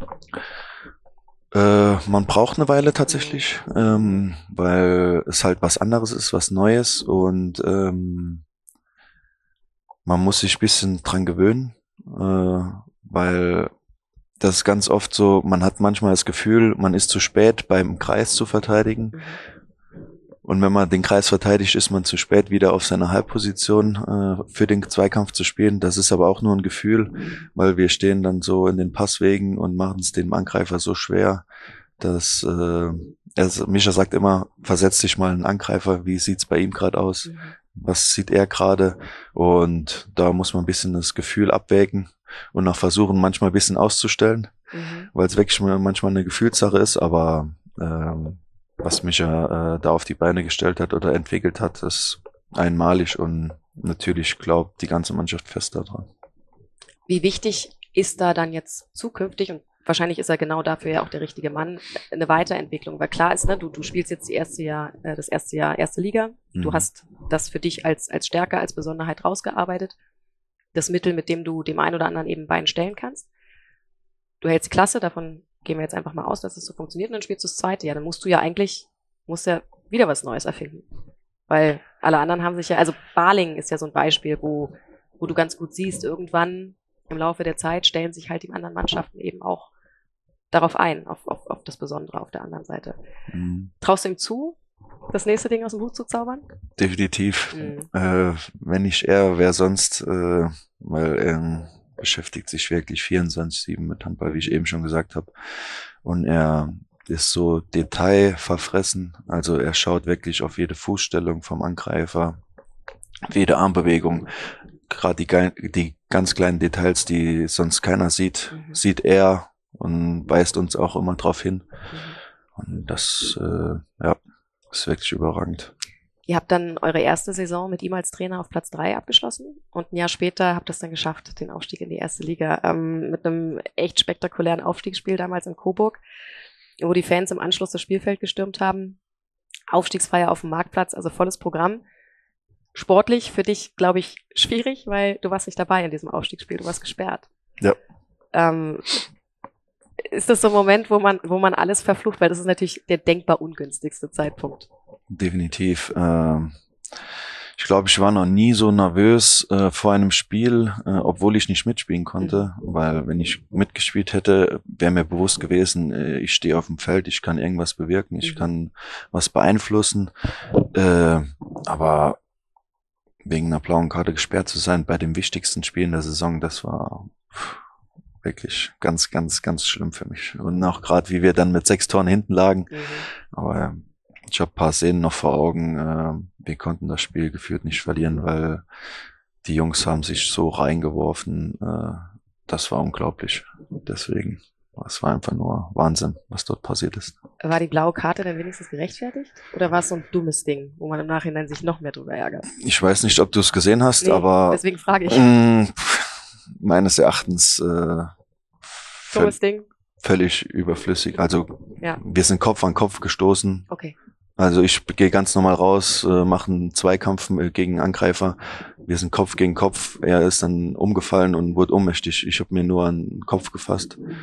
Man braucht eine Weile tatsächlich, weil es halt was anderes ist, was Neues und man muss sich ein bisschen dran gewöhnen, weil das ist ganz oft so, man hat manchmal das Gefühl, man ist zu spät beim Kreis zu verteidigen. Und wenn man den Kreis verteidigt, ist man zu spät wieder auf seiner Halbposition für den Zweikampf zu spielen. Das ist aber auch nur ein Gefühl, weil wir stehen dann so in den Passwegen und machen es dem Angreifer so schwer, dass Micha sagt immer, versetz dich mal in einen Angreifer, wie sieht's bei ihm gerade aus? Was sieht er gerade? Und da muss man ein bisschen das Gefühl abwägen und auch versuchen, manchmal ein bisschen auszustellen, weil es wirklich manchmal eine Gefühlssache ist, aber was Micha da auf die Beine gestellt hat oder entwickelt hat, ist einmalig und natürlich glaubt die ganze Mannschaft fest daran. Wie wichtig ist da dann jetzt zukünftig, und wahrscheinlich ist er genau dafür ja auch der richtige Mann, eine Weiterentwicklung? Weil klar ist, ne, du spielst jetzt das erste Jahr erste Liga, du hast das für dich als Stärke, als Besonderheit rausgearbeitet, das Mittel, mit dem du dem einen oder anderen eben Bein stellen kannst. Du hältst Klasse, davon gehen wir jetzt einfach mal aus, dass es so funktioniert, und dann spielst du das zweite Jahr. Dann musst du ja wieder was Neues erfinden. Weil alle anderen haben sich ja, also Balingen ist ja so ein Beispiel, wo du ganz gut siehst, irgendwann im Laufe der Zeit stellen sich halt die anderen Mannschaften eben auch darauf ein, auf das Besondere auf der anderen Seite. Traust du ihm zu, das nächste Ding aus dem Hut zu zaubern? Definitiv. Wenn nicht er, wer sonst, weil er beschäftigt sich wirklich 24/7 mit Handball, wie ich eben schon gesagt habe. Und er ist so detailverfressen. Also er schaut wirklich auf jede Fußstellung vom Angreifer, jede Armbewegung. Gerade die ganz kleinen Details, die sonst keiner sieht, sieht er und weist uns auch immer drauf hin. Und das ist wirklich überragend. Ihr habt dann eure erste Saison mit ihm als Trainer auf Platz 3 abgeschlossen und ein Jahr später habt ihr es dann geschafft, den Aufstieg in die erste Liga, mit einem echt spektakulären Aufstiegsspiel damals in Coburg, wo die Fans im Anschluss das Spielfeld gestürmt haben. Aufstiegsfeier auf dem Marktplatz, also volles Programm. Sportlich für dich, glaube ich, schwierig, weil du warst nicht dabei in diesem Aufstiegsspiel, du warst gesperrt. Ja. Ist das so ein Moment, wo man alles verflucht, weil das ist natürlich der denkbar ungünstigste Zeitpunkt. Definitiv. Ich glaube, ich war noch nie so nervös vor einem Spiel, obwohl ich nicht mitspielen konnte, weil wenn ich mitgespielt hätte, wäre mir bewusst gewesen, ich stehe auf dem Feld, ich kann irgendwas bewirken, ich kann was beeinflussen, aber wegen einer blauen Karte gesperrt zu sein bei dem wichtigsten Spiel in der Saison, das war wirklich ganz, ganz, ganz schlimm für mich. Und auch gerade, wie wir dann mit 6 Toren hinten lagen, aber ich habe ein paar Szenen noch vor Augen. Wir konnten das Spiel gefühlt nicht verlieren, weil die Jungs haben sich so reingeworfen. Das war unglaublich. Deswegen, es war einfach nur Wahnsinn, was dort passiert ist. War die blaue Karte denn wenigstens gerechtfertigt? Oder war es so ein dummes Ding, wo man im Nachhinein sich noch mehr drüber ärgert? Ich weiß nicht, ob du es gesehen hast, aber deswegen frage ich. Meines Erachtens dummes Ding. Völlig überflüssig. Also wir sind Kopf an Kopf gestoßen. Okay. Also ich gehe ganz normal raus, mache einen Zweikampf gegen einen Angreifer. Wir sind Kopf gegen Kopf. Er ist dann umgefallen und wurde ohnmächtig. Ich habe mir nur an den Kopf gefasst.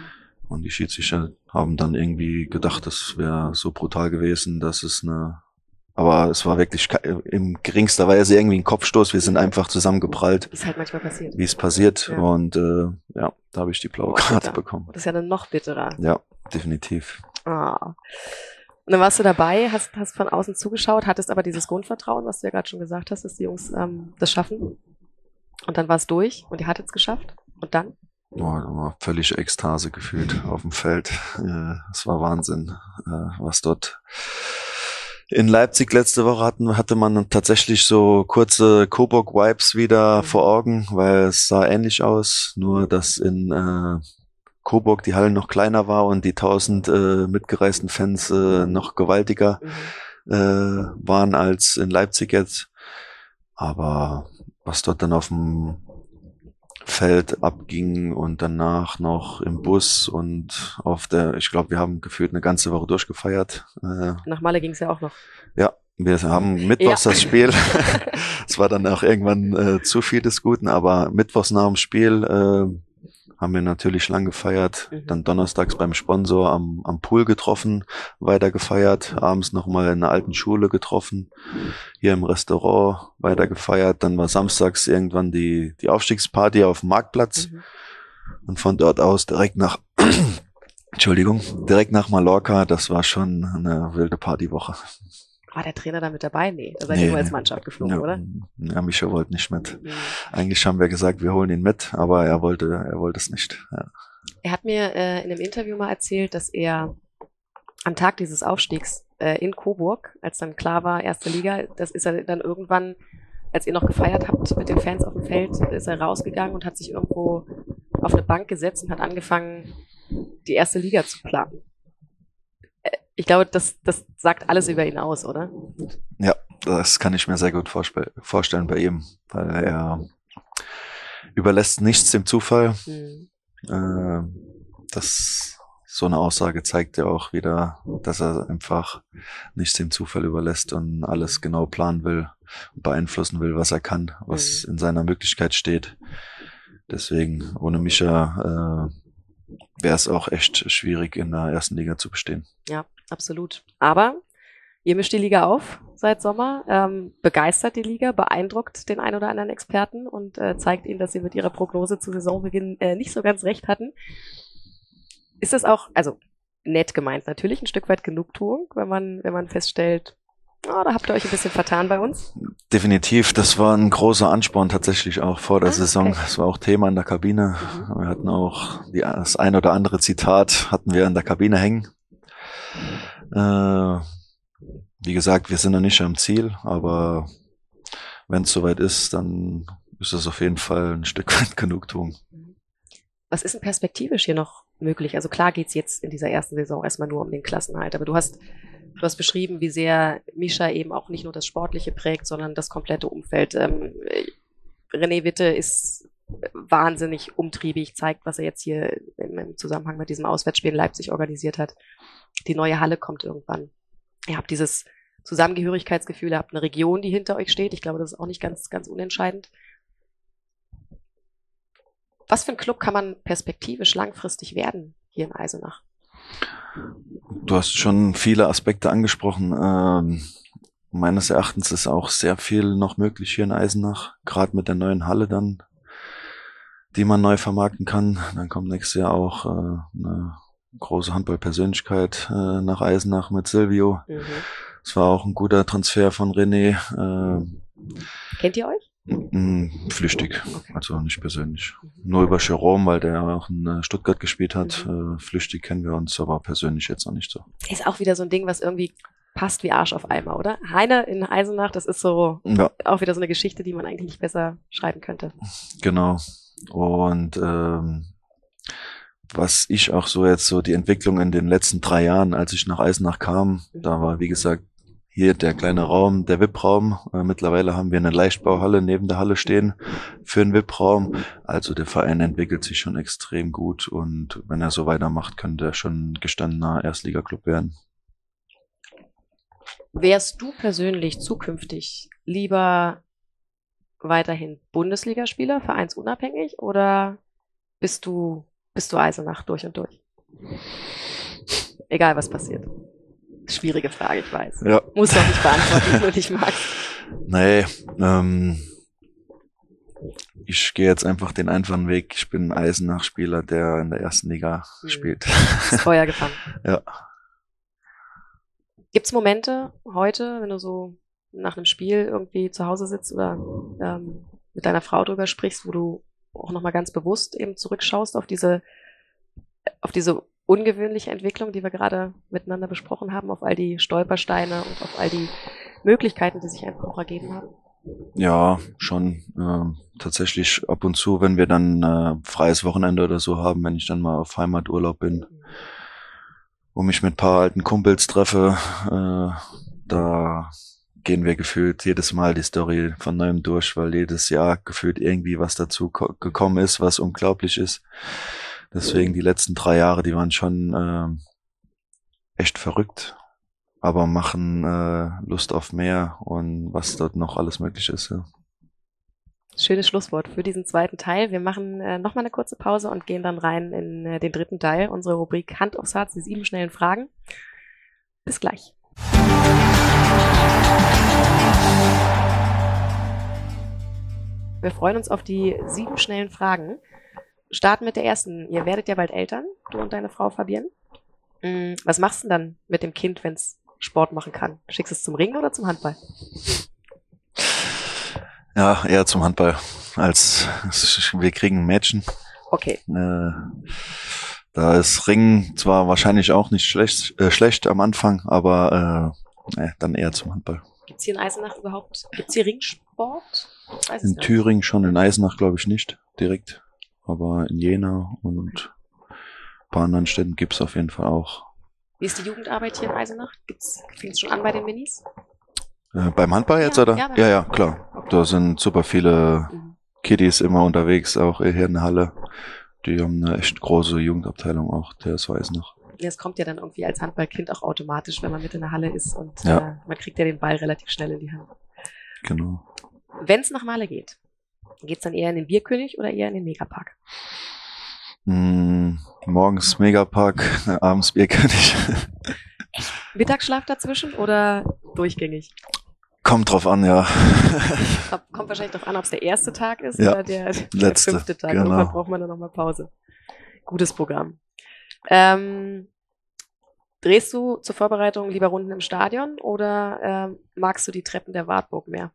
Und die Schiedsrichter haben dann irgendwie gedacht, das wäre so brutal gewesen, dass es aber es war wirklich im geringster Weise irgendwie ein Kopfstoß. Wir sind einfach zusammengeprallt. Ist halt manchmal passiert. Wie es passiert. Ja. Und da habe ich die blaue Karte bekommen. Das ist ja dann noch bitterer. Ja, definitiv. Ah. Und dann warst du dabei, hast von außen zugeschaut, hattest aber dieses Grundvertrauen, was du ja gerade schon gesagt hast, dass die Jungs das schaffen. Und dann war es durch und ihr hattet es geschafft. Und dann? War völlig Ekstase gefühlt auf dem Feld. Es war Wahnsinn, was dort in Leipzig letzte Woche hatte man tatsächlich so kurze Coburg-Vibes wieder vor Augen, weil es sah ähnlich aus, nur dass in Coburg die Halle noch kleiner war und die 1000 mitgereisten Fans noch gewaltiger waren als in Leipzig jetzt. Aber was dort dann auf dem Feld abging und danach noch im Bus und ich glaube, wir haben gefühlt eine ganze Woche durchgefeiert. Nach Malle ging es ja auch noch. Ja, wir haben mittwochs das Spiel. Es war dann auch irgendwann zu viel des Guten, aber mittwochs nach dem Spiel haben wir natürlich lang gefeiert. Dann donnerstags beim Sponsor am Pool getroffen, weiter gefeiert. Abends nochmal in einer alten Schule getroffen. Hier im Restaurant weiter gefeiert. Dann war samstags irgendwann die Aufstiegsparty auf dem Marktplatz. Und von dort aus direkt nach Mallorca. Das war schon eine wilde Partywoche. War der Trainer da mit dabei? Nee, da seid ihr nur als Mannschaft geflogen, oder? Ja, Micha wollte nicht mit. Eigentlich haben wir gesagt, wir holen ihn mit, aber er wollte es nicht. Ja. Er hat mir in einem Interview mal erzählt, dass er am Tag dieses Aufstiegs in Coburg, als dann klar war, erste Liga, das ist er dann irgendwann, als ihr noch gefeiert habt mit den Fans auf dem Feld, ist er rausgegangen und hat sich irgendwo auf eine Bank gesetzt und hat angefangen, die erste Liga zu planen. Ich glaube, das sagt alles über ihn aus, oder? Ja, das kann ich mir sehr gut vorstellen bei ihm, weil er überlässt nichts dem Zufall. So eine Aussage zeigt ja auch wieder, dass er einfach nichts dem Zufall überlässt und alles genau planen will und beeinflussen will, was er kann, was in seiner Möglichkeit steht. Deswegen, ohne Micha wäre es auch echt schwierig, in der ersten Liga zu bestehen. Ja, absolut. Aber ihr mischt die Liga auf seit Sommer, begeistert die Liga, beeindruckt den ein oder anderen Experten und zeigt ihnen, dass sie mit ihrer Prognose zu Saisonbeginn nicht so ganz recht hatten. Ist das auch, also nett gemeint natürlich, ein Stück weit Genugtuung, wenn man feststellt, da habt ihr euch ein bisschen vertan bei uns? Definitiv, das war ein großer Ansporn tatsächlich auch vor der Saison. Das war auch Thema in der Kabine. Wir hatten auch das ein oder andere Zitat hatten wir in der Kabine hängen. Wie gesagt, wir sind noch nicht am Ziel, aber wenn es soweit ist, dann ist es auf jeden Fall ein Stück weit Genugtuung. Was ist denn perspektivisch hier noch möglich? Also klar geht's jetzt in dieser ersten Saison erstmal nur um den Klassenerhalt, aber du hast beschrieben, wie sehr Micha eben auch nicht nur das Sportliche prägt, sondern das komplette Umfeld. René Witte ist wahnsinnig umtriebig, zeigt, was er jetzt hier im Zusammenhang mit diesem Auswärtsspiel in Leipzig organisiert hat. Die neue Halle kommt irgendwann. Ihr habt dieses Zusammengehörigkeitsgefühl, ihr habt eine Region, die hinter euch steht. Ich glaube, das ist auch nicht ganz, ganz unentscheidend. Was für ein Club kann man perspektivisch langfristig werden hier in Eisenach? Du hast schon viele Aspekte angesprochen. Meines Erachtens ist auch sehr viel noch möglich hier in Eisenach, gerade mit der neuen Halle dann, die man neu vermarkten kann. Dann kommt nächstes Jahr auch eine große Handballpersönlichkeit nach Eisenach mit Silvio. Das war auch ein guter Transfer von René. Kennt ihr euch? Flüchtig, also nicht persönlich. Nur über Jerome, weil der auch in Stuttgart gespielt hat. Flüchtig kennen wir uns, aber persönlich jetzt noch nicht so. Ist auch wieder so ein Ding, was irgendwie passt wie Arsch auf Eimer, oder? Heine in Eisenach, das ist so auch wieder so eine Geschichte, die man eigentlich nicht besser schreiben könnte. Genau. Und was ich auch so jetzt so die Entwicklung in den letzten 3 Jahren, als ich nach Eisenach kam, da war wie gesagt hier der kleine Raum, der VIP-Raum. Mittlerweile haben wir eine Leichtbauhalle neben der Halle stehen für einen VIP-Raum. Also der Verein entwickelt sich schon extrem gut und wenn er so weitermacht, könnte er schon ein gestandener Erstligaklub werden. Wärst du persönlich zukünftig lieber weiterhin Bundesligaspieler, vereinsunabhängig, oder bist du Eisenach durch und durch? Egal, was passiert. Schwierige Frage, ich weiß. Ja. Muss doch nicht beantworten, wenn du nicht magst. Nee, ich gehe jetzt einfach den einfachen Weg. Ich bin ein Eisenach-Spieler, der in der ersten Liga spielt. Ist Feuer gefangen. Ja. Gibt's Momente heute, wenn du so nach einem Spiel irgendwie zu Hause sitzt oder mit deiner Frau drüber sprichst, wo du auch nochmal ganz bewusst eben zurückschaust auf diese ungewöhnliche Entwicklung, die wir gerade miteinander besprochen haben, auf all die Stolpersteine und auf all die Möglichkeiten, die sich einfach auch ergeben haben? Ja, schon. Tatsächlich ab und zu, wenn wir dann freies Wochenende oder so haben, wenn ich dann mal auf Heimaturlaub bin, wo mich mit ein paar alten Kumpels treffe, da gehen wir gefühlt jedes Mal die Story von neuem durch, weil jedes Jahr gefühlt irgendwie was dazu gekommen ist, was unglaublich ist. Deswegen die letzten 3 Jahre, die waren schon echt verrückt, aber machen Lust auf mehr und was dort noch alles möglich ist. Ja. Schönes Schlusswort für diesen zweiten Teil. Wir machen nochmal eine kurze Pause und gehen dann rein in den dritten Teil, unsere Rubrik Hand aufs Herz, die 7 schnellen Fragen. Bis gleich. Wir freuen uns auf die 7 schnellen Fragen. Starten mit der ersten. Ihr werdet ja bald Eltern, du und deine Frau Fabienne. Was machst du denn dann mit dem Kind, wenn es Sport machen kann? Schickst du es zum Ringen oder zum Handball? Ja, eher zum Handball. Wir kriegen ein Mädchen. Okay. Da ist Ringen zwar wahrscheinlich auch nicht schlecht am Anfang, aber dann eher zum Handball. Gibt's hier in Eisenach überhaupt, gibt's hier Ringsport? Ich weiß es In gar nicht. Thüringen schon, in Eisenach glaube ich nicht direkt, aber in Jena und ein paar anderen Städten gibt's auf jeden Fall auch. Wie ist die Jugendarbeit hier in Eisenach? Fängt's schon an bei den Minis? Beim Handball jetzt, Ja, oder? ja, beim Ja, klar. Da sind super viele Kiddies immer unterwegs, auch hier in der Halle. Die haben eine echt große Jugendabteilung auch, der ist Eisenach. Das kommt ja dann irgendwie als Handballkind auch automatisch, wenn man mit in der Halle ist und Ja. man kriegt ja den Ball relativ schnell in die Hand. Genau. Wenn's nach Malle geht, geht's dann eher in den Bierkönig oder eher in den Megapark? Morgens Megapark, abends Bierkönig. Mittagsschlaf dazwischen oder durchgängig? Kommt drauf an, ja. Kommt wahrscheinlich darauf an, ob es der erste Tag ist Ja, oder der letzte, 5. Tag. genau. Irgendwann braucht man dann nochmal Pause. Gutes Programm. Drehst du zur Vorbereitung lieber Runden im Stadion oder magst du die Treppen der Wartburg mehr?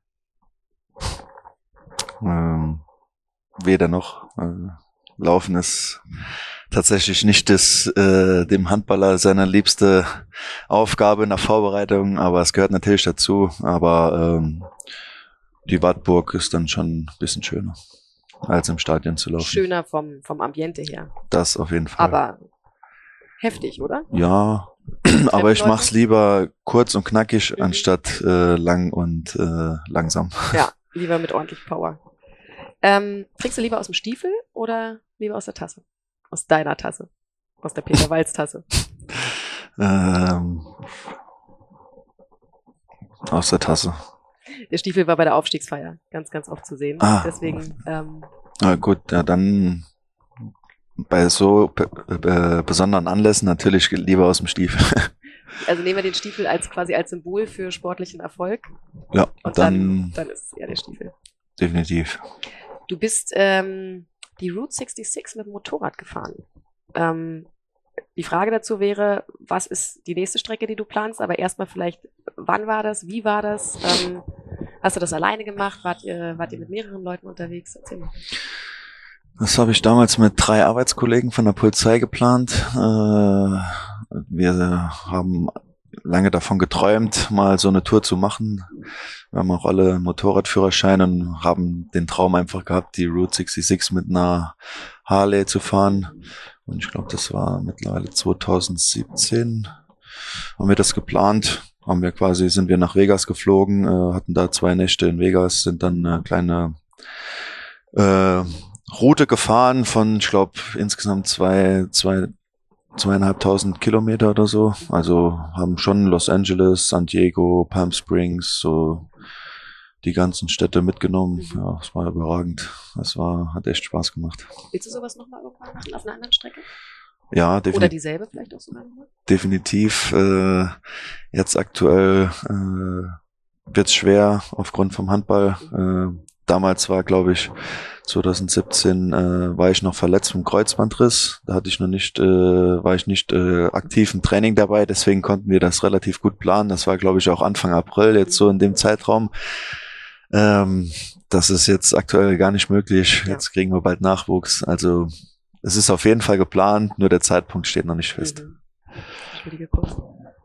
Weder noch. Laufen ist tatsächlich nicht dem Handballer seine liebste Aufgabe in der Vorbereitung, aber es gehört natürlich dazu. Aber die Wartburg ist dann schon ein bisschen schöner, als im Stadion zu laufen. Schöner vom Ambiente her. Das auf jeden Fall. Aber heftig, oder? Ja, aber ich Treppenläufe? mach's lieber kurz und knackig, anstatt lang und langsam. Ja, lieber mit ordentlich Power. Trinkst du lieber aus dem Stiefel oder lieber aus der Tasse? Aus deiner Tasse? Aus der Peter-Walz-Tasse? Aus der Tasse. Der Stiefel war bei der Aufstiegsfeier ganz, ganz oft zu sehen. Ah. Deswegen, Na gut, ja, dann bei so besonderen Anlässen natürlich lieber aus dem Stiefel. also nehmen wir den Stiefel quasi als Symbol für sportlichen Erfolg. Ja, Und dann dann ist es eher der Stiefel. definitiv. Du bist die Route 66 mit dem Motorrad gefahren. Die Frage dazu wäre, was ist die nächste Strecke, die du planst? Aber erstmal vielleicht, wann war das? Wie war das? Hast du das alleine gemacht? Wart ihr mit mehreren Leuten unterwegs? Erzähl mal. Das habe ich damals mit 3 Arbeitskollegen von der Polizei geplant. Wir haben lange davon geträumt, mal so eine Tour zu machen. Wir haben auch alle Motorradführerscheine und haben den Traum einfach gehabt, die Route 66 mit einer Harley zu fahren. Und ich glaube, das war mittlerweile 2017, haben wir das geplant. Sind wir nach Vegas geflogen, hatten da 2 Nächte in Vegas, sind dann eine kleine Route gefahren von, ich glaube, insgesamt 2.500 Kilometer oder so. Also haben schon Los Angeles, San Diego, Palm Springs, so die ganzen Städte mitgenommen. Ja, es war überragend. Hat echt Spaß gemacht. Willst du sowas nochmal irgendwann machen auf einer anderen Strecke? Ja, Oder dieselbe vielleicht auch sogar nochmal? definitiv. Jetzt aktuell wird's schwer aufgrund vom Handball. Damals war, glaube ich, 2017 war ich noch verletzt vom Kreuzbandriss. Da hatte ich noch nicht, war ich nicht aktiv im Training dabei. Deswegen konnten wir das relativ gut planen. Das war, glaube ich, auch Anfang April jetzt so in dem Zeitraum. Das ist jetzt aktuell gar nicht möglich. Ja. Jetzt kriegen wir bald Nachwuchs. Also es ist auf jeden Fall geplant, nur der Zeitpunkt steht noch nicht fest. Entschuldige kurz.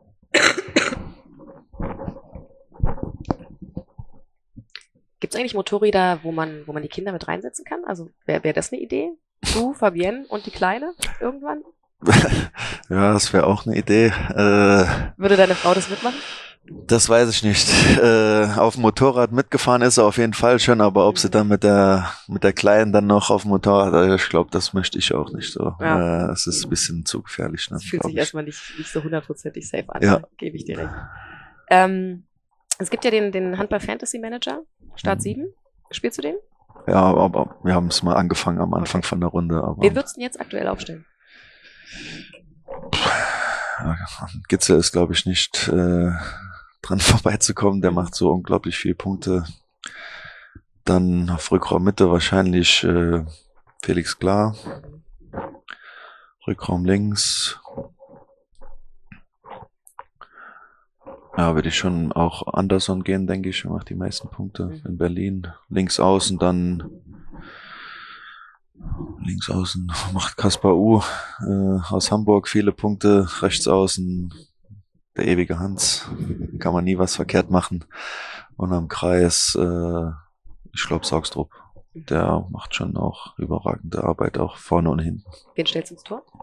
Gibt es eigentlich Motorräder, wo man die Kinder mit reinsetzen kann? Also wäre das eine Idee? Du, Fabienne und die Kleine irgendwann? Ja, das wäre auch eine Idee. Würde deine Frau das mitmachen? Das weiß ich nicht. Auf dem Motorrad mitgefahren ist sie auf jeden Fall schon, aber ob sie dann mit der Kleinen dann noch auf dem Motorrad, ich glaube, das möchte ich auch nicht so. Ja. Es ist ein bisschen zu gefährlich. Ne, Das fühlt sich erstmal nicht so hundertprozentig safe an, Ja. ne? Gebe ich dir recht. Es gibt ja den Handball-Fantasy-Manager, Start 7. Spielst du den? Ja, aber wir haben es mal angefangen am Anfang von der Runde. Aber Wen würdest du denn jetzt aktuell aufstellen? Gitzel ist, glaube ich, nicht dran vorbeizukommen. Der macht so unglaublich viele Punkte. Dann auf Rückraum Mitte wahrscheinlich Felix Klar. Rückraum links. Ja, würde ich schon auch Anderson gehen, denke ich. Er macht die meisten Punkte in Berlin. Links außen dann links außen macht Kaspar U aus Hamburg viele Punkte. Rechts außen der ewige Hans. Kann man nie was verkehrt machen. Und am Kreis, ich glaube Saugstrup. Der macht schon auch überragende Arbeit, auch vorne und hinten. Wen stellst du ins Tor?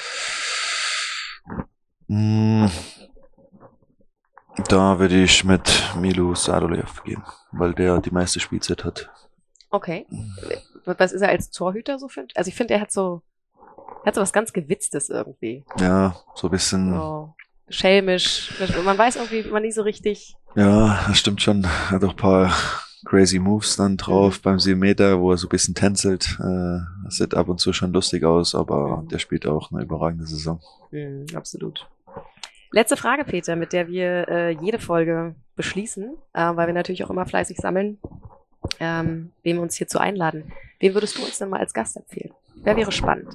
Da würde ich mit Milu Sadolev gehen, weil der die meiste Spielzeit hat. Okay. Was ist er als Torhüter so für? Also ich finde, er hat so was ganz Gewitztes irgendwie. Ja, so ein bisschen. So schelmisch. Man weiß irgendwie immer nie so richtig. Ja, das stimmt schon. Hat auch ein paar crazy Moves dann drauf beim 7 Meter, wo er so ein bisschen tänzelt. Das sieht ab und zu schon lustig aus, aber der spielt auch eine überragende Saison. Absolut. Letzte Frage, Peter, mit der wir jede Folge beschließen, weil wir natürlich auch immer fleißig sammeln, wen wir uns hierzu einladen. Wen würdest du uns denn mal als Gast empfehlen? Wer wäre spannend?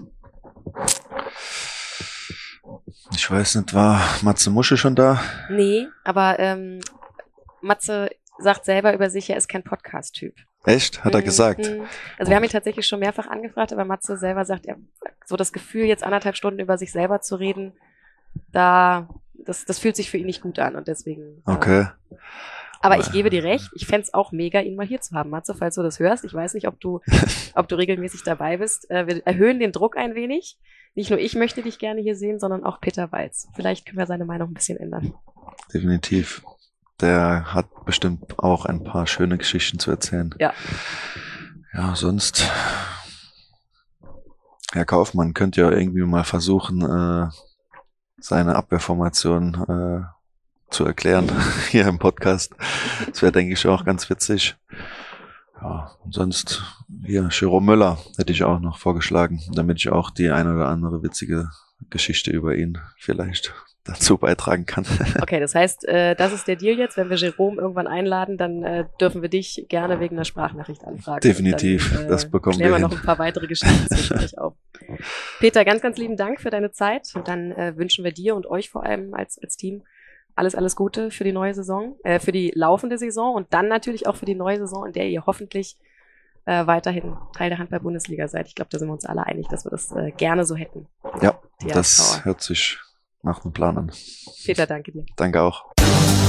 Ich weiß nicht, war Matze Musche schon da? Nee, aber Matze sagt selber über sich, er ist kein Podcast-Typ. Echt? Hat er gesagt? Also wir haben ihn tatsächlich schon mehrfach angefragt, aber Matze selber sagt, er so das Gefühl, jetzt 1,5 Stunden über sich selber zu reden, das fühlt sich für ihn nicht gut an und deswegen. Okay. Aber ich gebe dir recht, ich fänd's auch mega, ihn mal hier zu haben. Matze, falls du das hörst, ich weiß nicht, ob du regelmäßig dabei bist. Wir erhöhen den Druck ein wenig. Nicht nur ich möchte dich gerne hier sehen, sondern auch Peter Walz. Vielleicht können wir seine Meinung ein bisschen ändern. Definitiv. Der hat bestimmt auch ein paar schöne Geschichten zu erzählen. Ja. Ja, sonst Herr Kaufmann könnte ja irgendwie mal versuchen, seine Abwehrformation zu erklären hier im Podcast. Das wäre, denke ich, auch ganz witzig. Ja, und sonst hier Jerome Müller hätte ich auch noch vorgeschlagen, damit ich auch die eine oder andere witzige Geschichte über ihn vielleicht dazu beitragen kann. Okay, das heißt, das ist der Deal jetzt. Wenn wir Jerome irgendwann einladen, dann dürfen wir dich gerne wegen einer Sprachnachricht anfragen. Definitiv, dann, das bekommen klären wir wir hin. noch ein paar weitere Geschichten zwischen euch auf. Peter, ganz, ganz lieben Dank für deine Zeit. Und dann wünschen wir dir und euch vor allem als Team alles Gute für die neue Saison, für die laufende Saison und dann natürlich auch für die neue Saison, in der ihr hoffentlich weiterhin Teil der Handball-Bundesliga seid. Ich glaube, da sind wir uns alle einig, dass wir das gerne so hätten. Ja, Die das HSVer. hört sich nach einem Plan an. Peter, danke dir. Danke auch.